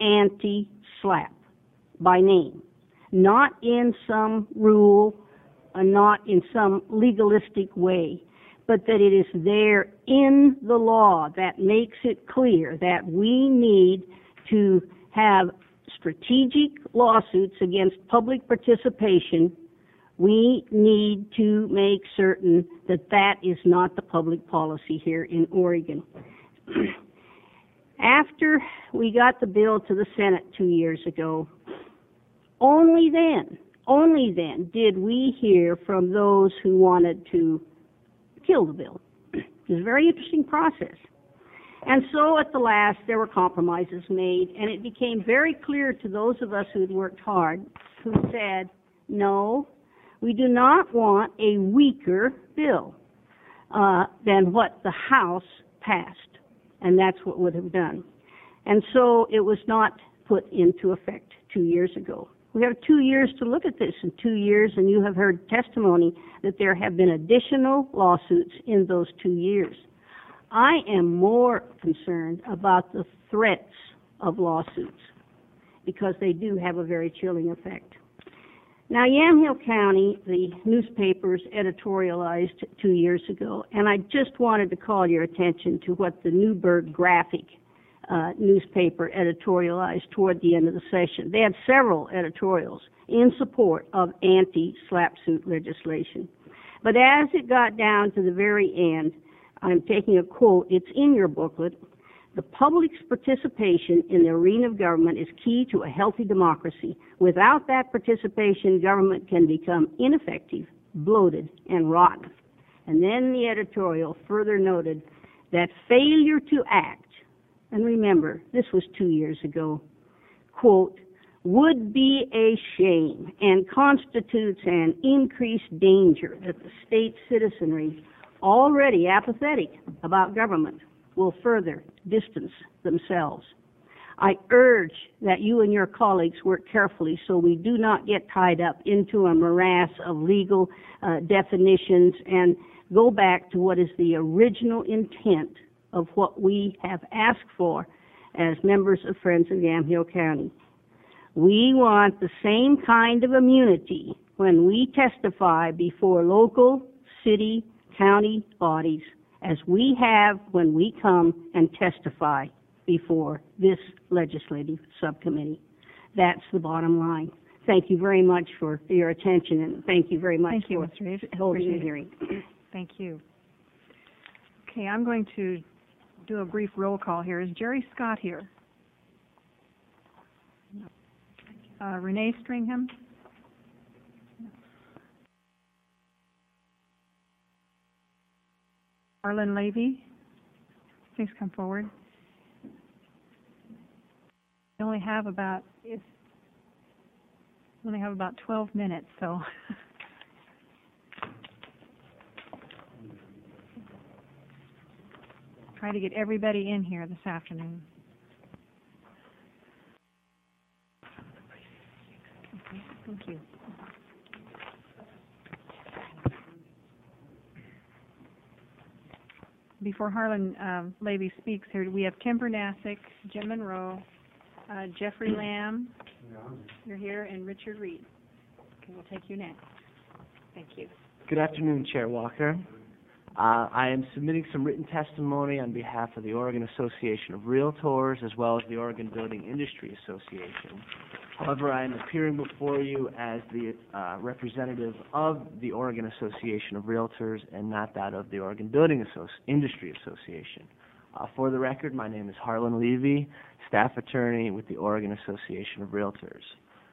Speaker 12: anti-SLAP by name, not in some rule, not in some legalistic way, but that it is there in the law that makes it clear that we need to have strategic lawsuits against public participation. We need to make certain that that is not the public policy here in Oregon. After we got the bill to the Senate 2 years ago, only then did we hear from those who wanted to kill the bill. It was a very interesting process. And so at the last, there were compromises made, and it became very clear to those of us who had worked hard, who said, no, we do not want a weaker bill than what the House passed, and that's what would have done. And so it was not put into effect 2 years ago. We have 2 years to look at this. In 2 years, and you have heard testimony that there have been additional lawsuits in those 2 years. I am more concerned about the threats of lawsuits because they do have a very chilling effect. Now, Yamhill County, the newspapers editorialized 2 years ago, and I just wanted to call your attention to what the Newburgh Graphic newspaper editorialized toward the end of the session. They had several editorials in support of anti-SLAPP suit legislation. But as it got down to the very end, I'm taking a quote, it's in your booklet, "The public's participation in the arena of government is key to a healthy democracy. Without that participation, government can become ineffective, bloated, and rotten." And then the editorial further noted that failure to act, and remember, this was 2 years ago, quote, "would be a shame and constitutes an increased danger that the state citizenry, already apathetic about government, will further distance themselves. I urge that you and your colleagues work carefully so we do not get tied up into a morass of legal definitions and go back to what is the original intent of what we have asked for as members of Friends of Yamhill County. We want the same kind of immunity when we testify before local, city, county bodies as we have when we come and testify before this legislative subcommittee. That's the bottom line. Thank you very much for your attention, and thank you very much for holding the hearing.
Speaker 1: Thank you. Okay, I'm going to do a brief roll call here. Is Jerry Scott here? Renee Stringham? Harlan Levy? Please come forward. We only have about 12 minutes, so try to get everybody in here this afternoon. Okay, thank you. Before Harlan Levy speaks here, we have Tim Bernasek, Jim Monroe, Jeffrey Lamb, you're here, and Richard Reed. Okay, we'll take you next. Thank you.
Speaker 13: Good afternoon, Chair Walker. I am submitting some written testimony on behalf of the Oregon Association of Realtors as well as the Oregon Building Industry Association. However, I am appearing before you as the representative of the Oregon Association of Realtors and not that of the Oregon Building Industry Association. For the record, my name is Harlan Levy, staff attorney with the Oregon Association of Realtors.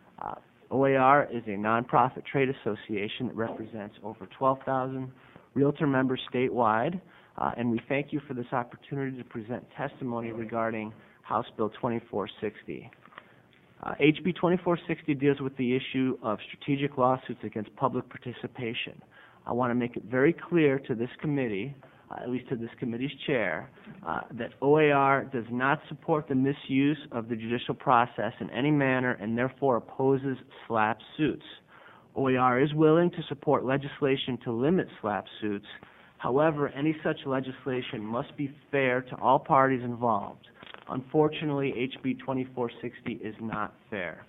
Speaker 13: OAR is a nonprofit trade association that represents over 12,000 realtor members statewide, and we thank you for this opportunity to present testimony regarding House Bill 2460. HB 2460 deals with the issue of strategic lawsuits against public participation. I want to make it very clear to this committee, at least to this committee's chair, that OAR does not support the misuse of the judicial process in any manner and therefore opposes SLAPP suits. OAR is willing to support legislation to limit SLAPP suits. However, any such legislation must be fair to all parties involved. Unfortunately, HB 2460 is not fair.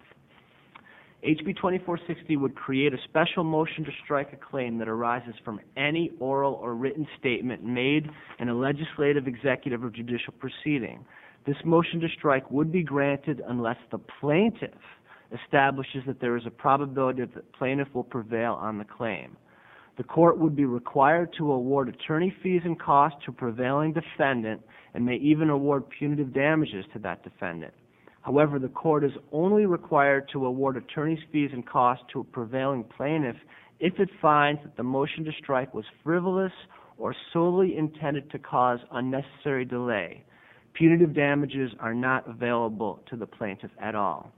Speaker 13: HB 2460 would create a special motion to strike a claim that arises from any oral or written statement made in a legislative, executive, or judicial proceeding. This motion to strike would be granted unless the plaintiff establishes that there is a probability that the plaintiff will prevail on the claim. The court would be required to award attorney fees and costs to a prevailing defendant and may even award punitive damages to that defendant. However, the court is only required to award attorney's fees and costs to a prevailing plaintiff if it finds that the motion to strike was frivolous or solely intended to cause unnecessary delay. Punitive damages are not available to the plaintiff at all.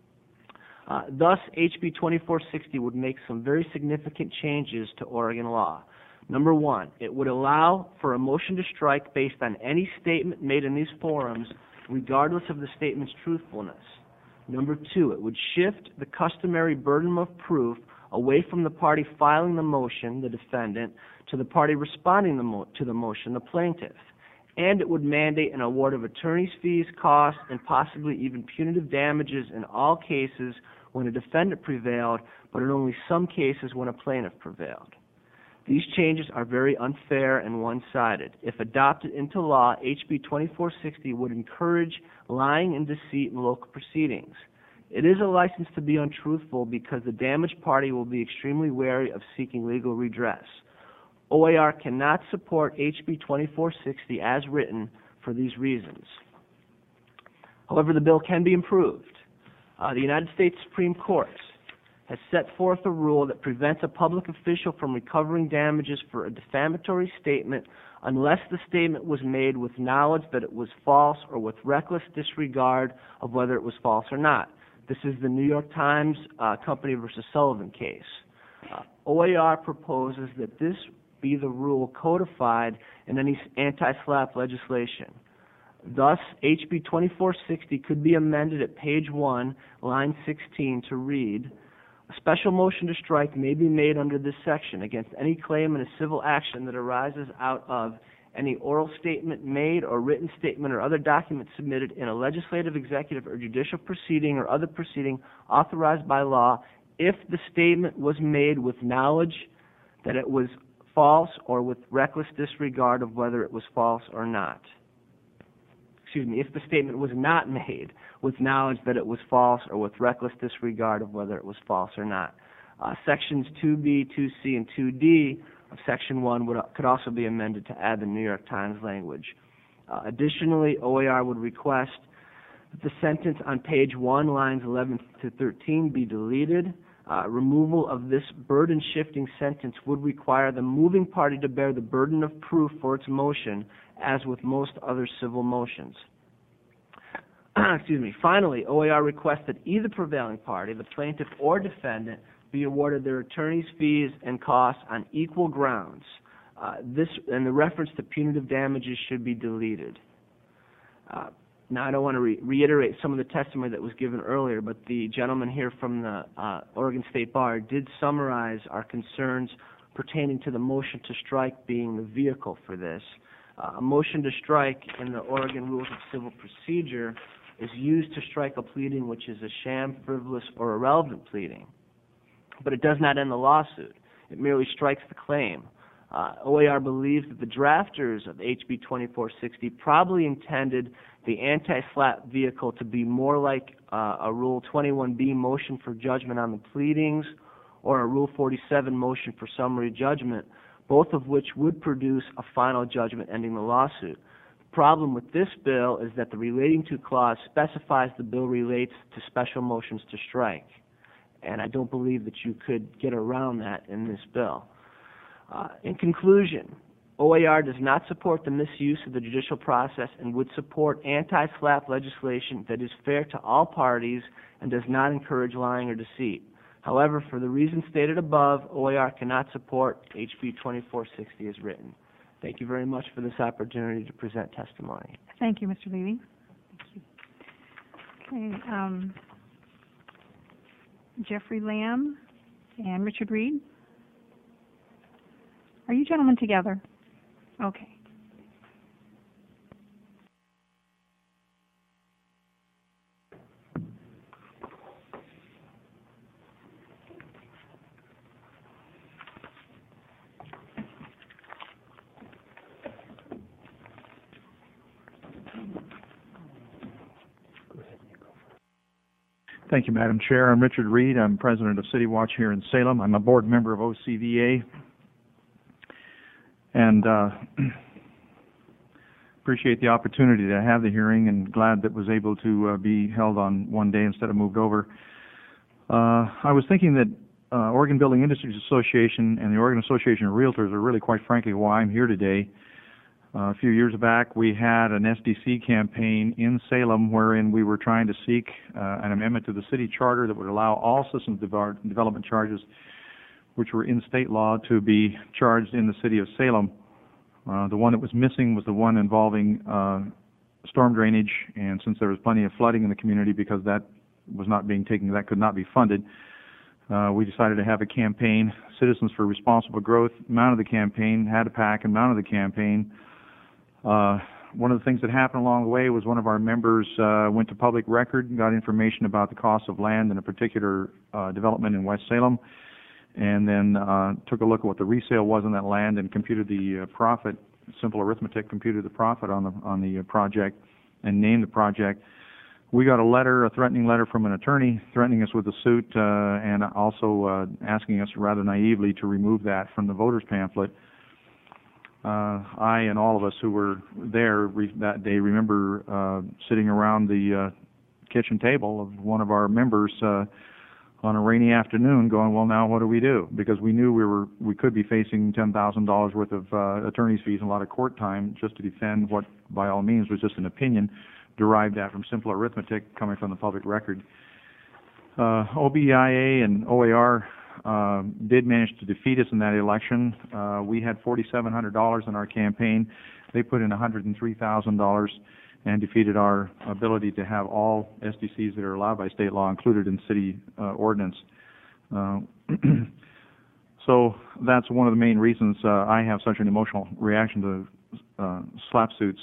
Speaker 13: Thus, HB 2460 would make some very significant changes to Oregon law. Number one, it would allow for a motion to strike based on any statement made in these forums, regardless of the statement's truthfulness. Number two, it would shift the customary burden of proof away from the party filing the motion, the defendant, to the party responding to the motion, the plaintiff. and it would mandate an award of attorney's fees, costs, and possibly even punitive damages in all cases when a defendant prevailed, but in only some cases when a plaintiff prevailed. These changes are very unfair and one-sided. If adopted into law, HB 2460 would encourage lying and deceit in local proceedings. It is a license to be untruthful because the damaged party will be extremely wary of seeking legal redress. OAR cannot support HB 2460 as written for these reasons. However, the bill can be improved. The United States Supreme Court has set forth a rule that prevents a public official from recovering damages for a defamatory statement unless the statement was made with knowledge that it was false or with reckless disregard of whether it was false or not. This is the New York Times Company versus Sullivan case. OAR proposes that this be the rule codified in any anti-SLAPP legislation. Thus, HB 2460 could be amended at page 1, line 16 to read, "A special motion to strike may be made under this section against any claim in a civil action that arises out of any oral statement made or written statement or other document submitted in a legislative, executive, or judicial proceeding or other proceeding authorized by law if the statement was made with knowledge that it was false or with reckless disregard of whether it was false or not." If the statement was not made with knowledge that it was false or with reckless disregard of whether it was false or not. Sections 2B, 2C, and 2D of Section 1 could also be amended to add the New York Times language. Additionally, OAR would request that the sentence on page 1, lines 11 to 13 be deleted. Removal of this burden-shifting sentence would require the moving party to bear the burden of proof for its motion, as with most other civil motions. Finally, OAR requests that either prevailing party, the plaintiff or defendant, be awarded their attorney's fees and costs on equal grounds. The reference to punitive damages should be deleted. Now, I don't want to reiterate some of the testimony that was given earlier, but the gentleman here from the Oregon State Bar did summarize our concerns pertaining to the motion to strike being the vehicle for this. A motion to strike in the Oregon Rules of Civil Procedure is used to strike a pleading which is a sham, frivolous, or irrelevant pleading. But it does not end the lawsuit. It merely strikes the claim. OAR believes that the drafters of HB 2460 probably intended the anti-SLAPP vehicle to be more like a Rule 21B motion for judgment on the pleadings or a Rule 47 motion for summary judgment, both of which would produce a final judgment ending the lawsuit. The problem with this bill is that the relating to clause specifies the bill relates to special motions to strike, and I don't believe that you could get around that in this bill. In conclusion, OAR does not support the misuse of the judicial process and would support anti-SLAPP legislation that is fair to all parties and does not encourage lying or deceit. However, for the reasons stated above, OAR cannot support HB 2460 as written. Thank you very much for this opportunity to present testimony.
Speaker 1: Thank you, Mr. Levy. Thank you. Okay, Jeffrey Lamb and Richard Reed. Are you gentlemen together? Okay.
Speaker 8: Thank you, Madam Chair. I'm Richard Reed. I'm president of City Watch here in Salem. I'm a board member of OCVA. And appreciate the opportunity to have the hearing and glad that it was able to be held on one day instead of moved over. I was thinking that Oregon Building Industries Association and the Oregon Association of Realtors are really, quite frankly, why I'm here today. A few years back, we had an SDC campaign in Salem wherein we were trying to seek an amendment to the city charter that would allow all systems development charges, which were in state law, to be charged in the city of Salem. The one that was missing was the one involving storm drainage, and since there was plenty of flooding in the community because that was not being taken, that could not be funded, we decided to have a campaign. Citizens for Responsible Growth mounted the campaign, had a PAC and mounted the campaign. one of the things that happened along the way was one of our members went to public record and got information about the cost of land in a particular development in West Salem, and then took a look at what the resale was on that land and computed the profit. Simple arithmetic computed the profit on the project and named the project. We got a threatening letter from an attorney threatening us with a suit and also asking us rather naively to remove that from the voters pamphlet. I and all of us who were there that day remember sitting around the kitchen table of one of our members on a rainy afternoon going, well, now what do we do? Because we knew we could be facing $10,000 worth of attorney's fees and a lot of court time just to defend what, by all means, was just an opinion derived from simple arithmetic coming from the public record. OBIA and OAR did manage to defeat us in that election. We had $4,700 in our campaign. They put in $103,000 and defeated our ability to have all SDCs that are allowed by state law included in city ordinance. So that's one of the main reasons I have such an emotional reaction to SLAPP suits.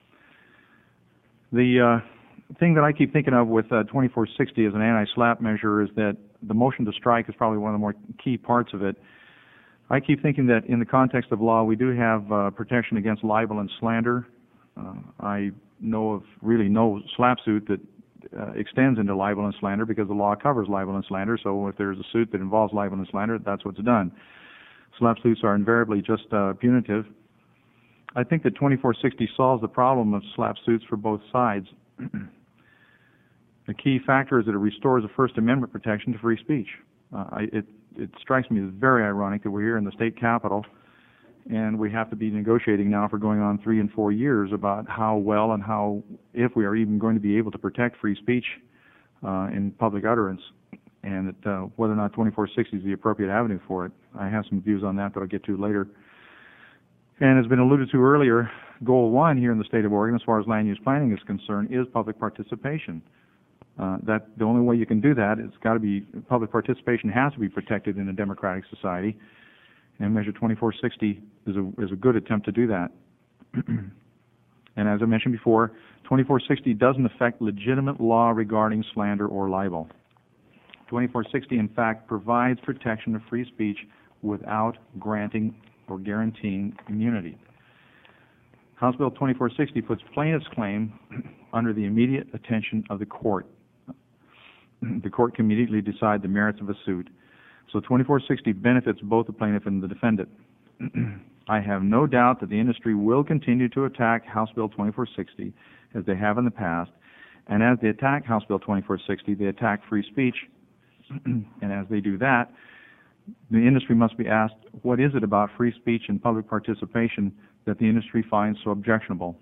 Speaker 8: The thing that I keep thinking of with 2460 as an anti-SLAPP measure is that the motion to strike is probably one of the more key parts of it. I keep thinking that in the context of law, we do have protection against libel and slander. I know of really no SLAPP suit that extends into libel and slander because the law covers libel and slander. So if there's a suit that involves libel and slander, that's what's done. SLAPP suits are invariably just punitive. I think that 2460 solves the problem of SLAPP suits for both sides. The key factor is that it restores the First Amendment protection to free speech. It strikes me as very ironic that we're here in the state capitol and we have to be negotiating now for going on 3 and 4 years about how well and how, if we are even going to be able to protect free speech in public utterance, and that whether or not 2460 is the appropriate avenue for it. I have some views on that I'll get to later. And as been alluded to earlier, goal 1 here in the state of Oregon, as far as land use planning is concerned, is public participation. That the only way you can do that, it's got to be, public participation has to be protected in a democratic society, and Measure 2460 is a good attempt to do that. And as I mentioned before, 2460 doesn't affect legitimate law regarding slander or libel. 2460, in fact, provides protection of free speech without granting or guaranteeing immunity. House Bill 2460 puts plaintiff's claim under the immediate attention of the court. The court can immediately decide the merits of a suit. So 2460 benefits both the plaintiff and the defendant. I have no doubt that the industry will continue to attack House Bill 2460 as they have in the past, and as they attack House Bill 2460, they attack free speech, and as they do that, the industry must be asked, what is it about free speech and public participation that the industry finds so objectionable?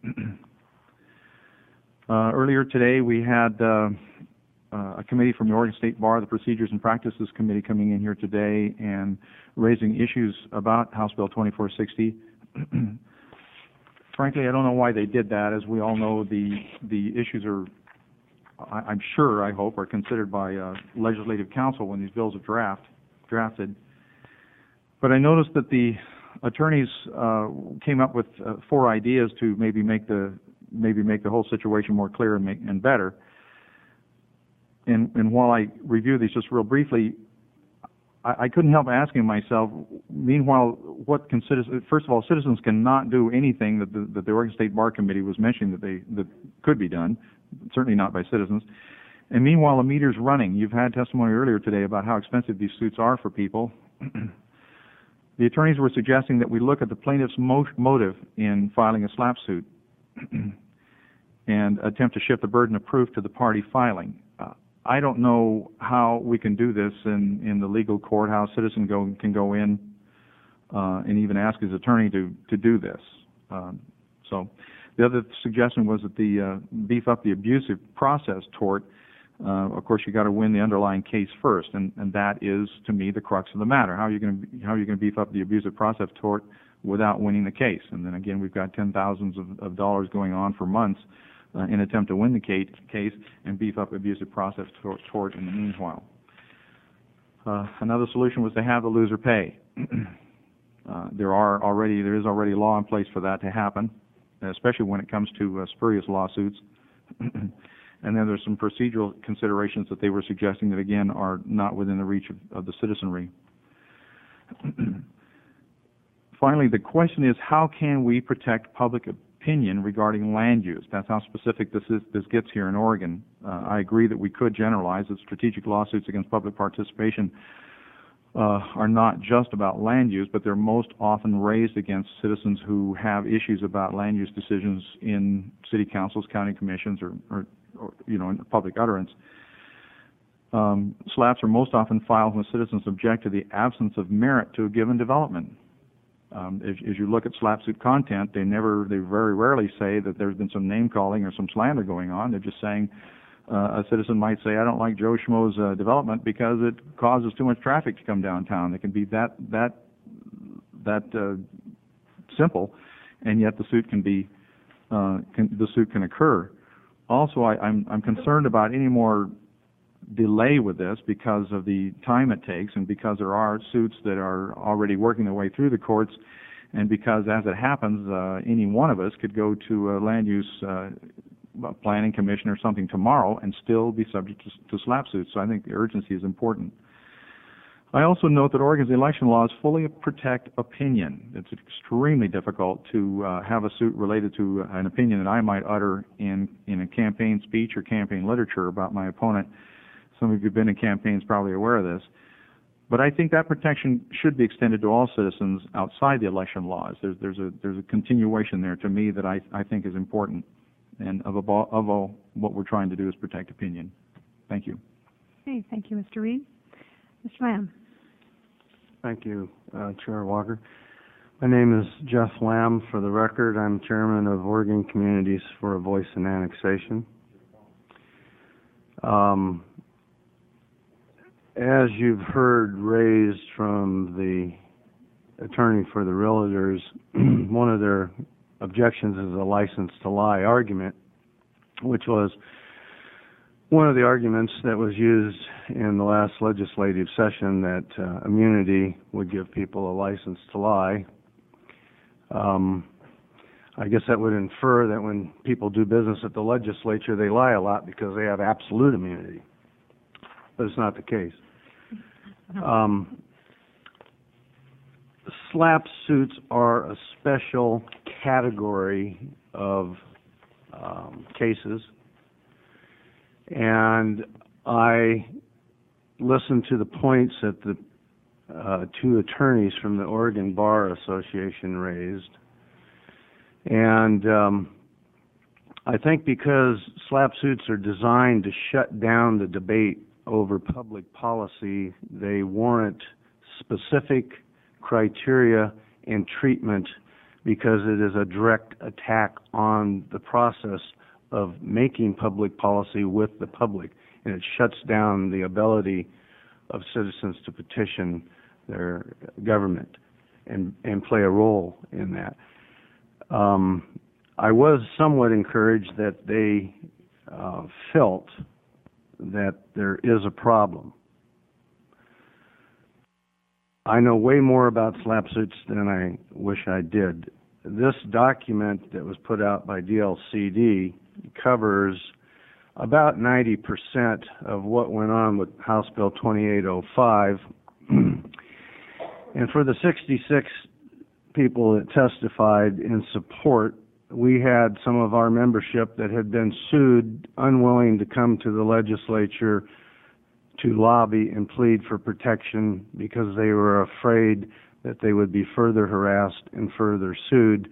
Speaker 8: Earlier today, we had a committee from the Oregon State Bar, the Procedures and Practices Committee, coming in here today and raising issues about House Bill 2460. Frankly, I don't know why they did that. As we all know, the issues are, I'm sure, I hope, are considered by Legislative Council when these bills are drafted. But I noticed that the attorneys came up with 4 ideas to maybe make the whole situation more clear and better. And while I review these just real briefly, I couldn't help asking myself, meanwhile, first of all, citizens cannot do anything that the Oregon State Bar Committee was mentioning that could be done, certainly not by citizens. And meanwhile, the meter's running. You've had testimony earlier today about how expensive these suits are for people. The attorneys were suggesting that we look at the plaintiff's motive in filing a SLAPP suit and attempt to shift the burden of proof to the party filing. I don't know how we can do this in the legal court, how a citizen can go in and even ask his attorney to do this. So the other suggestion was that the beef up the abusive process tort. Of course, you got to win the underlying case first, and that is, to me, the crux of the matter. How are you going to beef up the abusive process tort without winning the case? And then again, we've got $10,000s of dollars going on for months in an attempt to win the case and beef up abusive process tort in the meanwhile. Another solution was to have the loser pay. There is already law in place for that to happen. especially when it comes to spurious lawsuits. And then there's some procedural considerations that they were suggesting that, again, are not within the reach of the citizenry. Finally, the question is, how can we protect public opinion regarding land use? That's how specific this gets here in Oregon. I agree that we could generalize that strategic lawsuits against public participation are not just about land use, but they're most often raised against citizens who have issues about land use decisions in city councils, county commissions, or in public utterance. SLAPs are most often filed when citizens object to the absence of merit to a given development. As you look at SLAP suit content, they very rarely say that there's been some name calling or some slander going on. They're just saying a citizen might say, I don't like Joe Schmo's development because it causes too much traffic to come downtown. It can be that simple, and yet the suit can occur. Also, I'm concerned about any more delay with this because of the time it takes, and because there are suits that are already working their way through the courts, and because, as it happens, any one of us could go to a land use planning commission or something tomorrow and still be subject to SLAP suits. So I think the urgency is important. I also note that Oregon's election laws fully protect opinion. It's extremely difficult to have a suit related to an opinion that I might utter in a campaign speech or campaign literature about my opponent. Some of you who've been in campaigns probably aware of this. But I think that protection should be extended to all citizens outside the election laws. There's a continuation there to me that I think is important. And of all, what we're trying to do is protect opinion. Thank you.
Speaker 1: Okay, thank you, Mr. Reed. Mr. Lamb.
Speaker 14: Thank you, Chair Walker. My name is Jeff Lamb. For the record, I'm chairman of Oregon Communities for a Voice in Annexation. As you've heard raised from the attorney for the realtors, one of their objections is a license to lie argument, which was one of the arguments that was used in the last legislative session, that immunity would give people a license to lie. I guess that would infer that when people do business at the legislature, they lie a lot because they have absolute immunity. But it's not the case. SLAP suits are a special category of cases, and I listened to the points that the two attorneys from the Oregon Bar Association raised, and I think because SLAP suits are designed to shut down the debate over public policy, they warrant specific criteria and treatment because it is a direct attack on the process of making public policy with the public, and it shuts down the ability of citizens to petition their government and play a role in that. I was somewhat encouraged that they felt that there is a problem. I know way more about SLAP suits than I wish I did. This document that was put out by DLCD covers about 90% of what went on with House Bill 2805. And for the 66 people that testified in support, we had some of our membership that had been sued, unwilling to come to the legislature to lobby and plead for protection because they were afraid that they would be further harassed and further sued.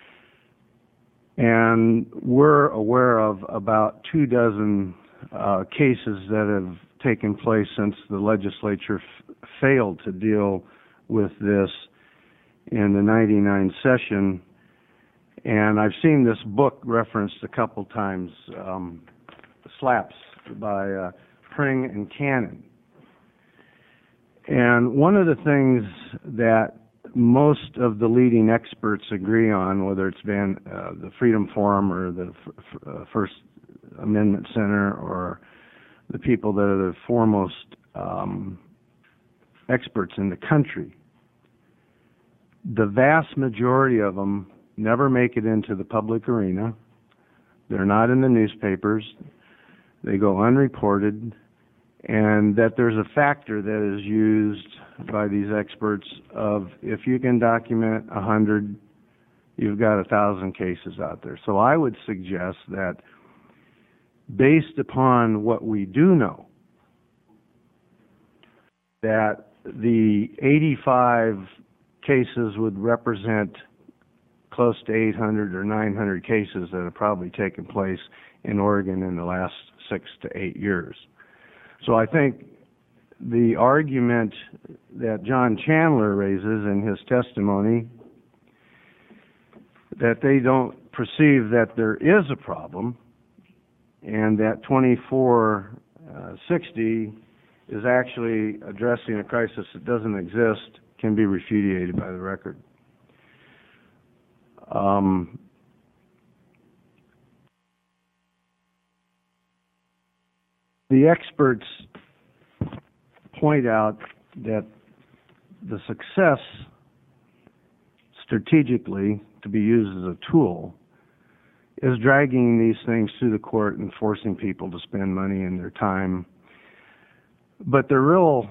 Speaker 14: And we're aware of about 24 cases that have taken place since the legislature failed to deal with this in the 99 session. And I've seen this book referenced a couple times, SLAPs by Pring and Cannon. And one of the things that most of the leading experts agree on, whether it's been the Freedom Forum or the First Amendment Center or the people that are the foremost experts in the country, the vast majority of them never make it into the public arena. They're not in the newspapers. They go unreported, and that there's a factor that is used by these experts of if you can document 100, you've got 1,000 cases out there. So I would suggest that based upon what we do know, that the 85 cases would represent close to 800 or 900 cases that have probably taken place in Oregon in the last 6 to 8 years. So I think the argument that John Chandler raises in his testimony, that they don't perceive that there is a problem and that 2460 is actually addressing a crisis that doesn't exist, can be refuted by the record. The experts point out that the success strategically to be used as a tool is dragging these things to the court and forcing people to spend money and their time. But the real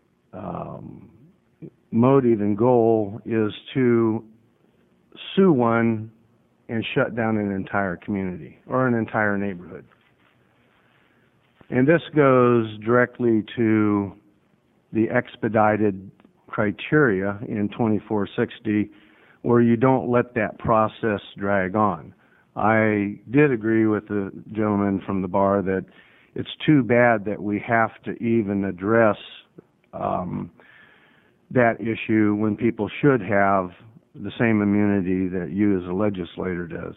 Speaker 14: motive and goal is to sue one and shut down an entire community or an entire neighborhood. And this goes directly to the expedited criteria in 2460, where you don't let that process drag on. I did agree with the gentleman from the bar that it's too bad that we have to even address that issue when people should have the same immunity that you as a legislator does.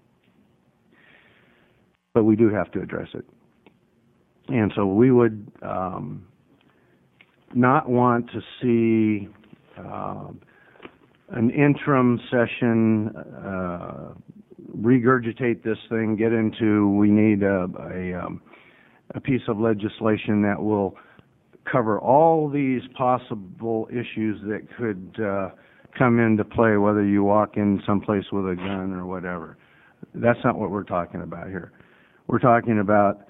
Speaker 14: But we do have to address it. And so we would not want to see an interim session regurgitate this thing, get into we need a piece of legislation that will cover all these possible issues that could come into play, whether you walk in someplace with a gun or whatever. That's not what we're talking about here. We're talking about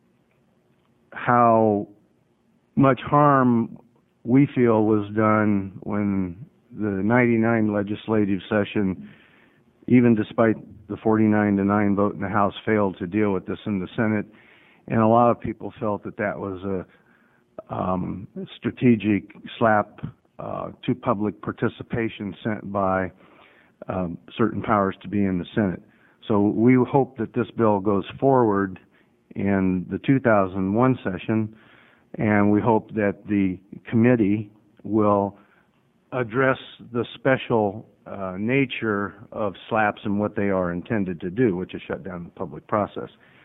Speaker 14: how much harm we feel was done when the 99 legislative session, even despite the 49-9 vote in the House, failed to deal with this in the Senate. And a lot of people felt that that was a strategic slap to public participation sent by certain powers to be in the Senate. So we hope that this bill goes forward in the 2001 session, and we hope that the committee will address the special nature of SLAPs and what they are intended to do, which is shut down the public process.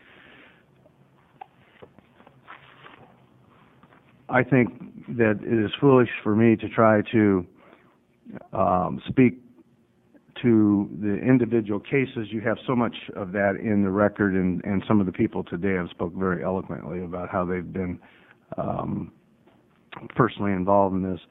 Speaker 14: I think that it is foolish for me to try to speak to the individual cases. You have so much of that in the record, and some of the people today have spoke very eloquently about how they've been personally involved in this.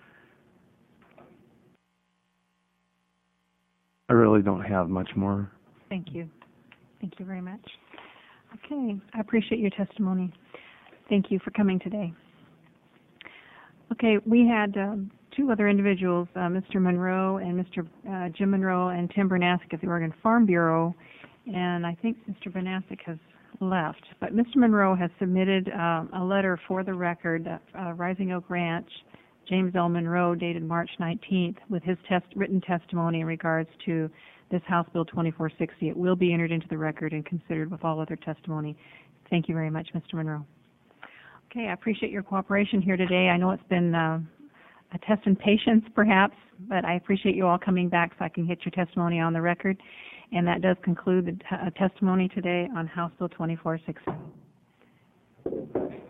Speaker 14: I really don't have much more.
Speaker 1: Thank you. Thank you very much. Okay, I appreciate your testimony. Thank you for coming today. Okay, we had two other individuals, Mr. Monroe and Mr. Jim Monroe and Tim Bernasek of the Oregon Farm Bureau, and I think Mr. Bernasek has left. But Mr. Monroe has submitted a letter for the record, Rising Oak Ranch, James L. Monroe, dated March 19th, with his written testimony in regards to this House Bill 2460. It will be entered into the record and considered with all other testimony. Thank you very much, Mr. Monroe. Okay, I appreciate your cooperation here today. I know it's been a test in patience, perhaps, but I appreciate you all coming back so I can get your testimony on the record. And that does conclude the testimony today on House Bill 2460.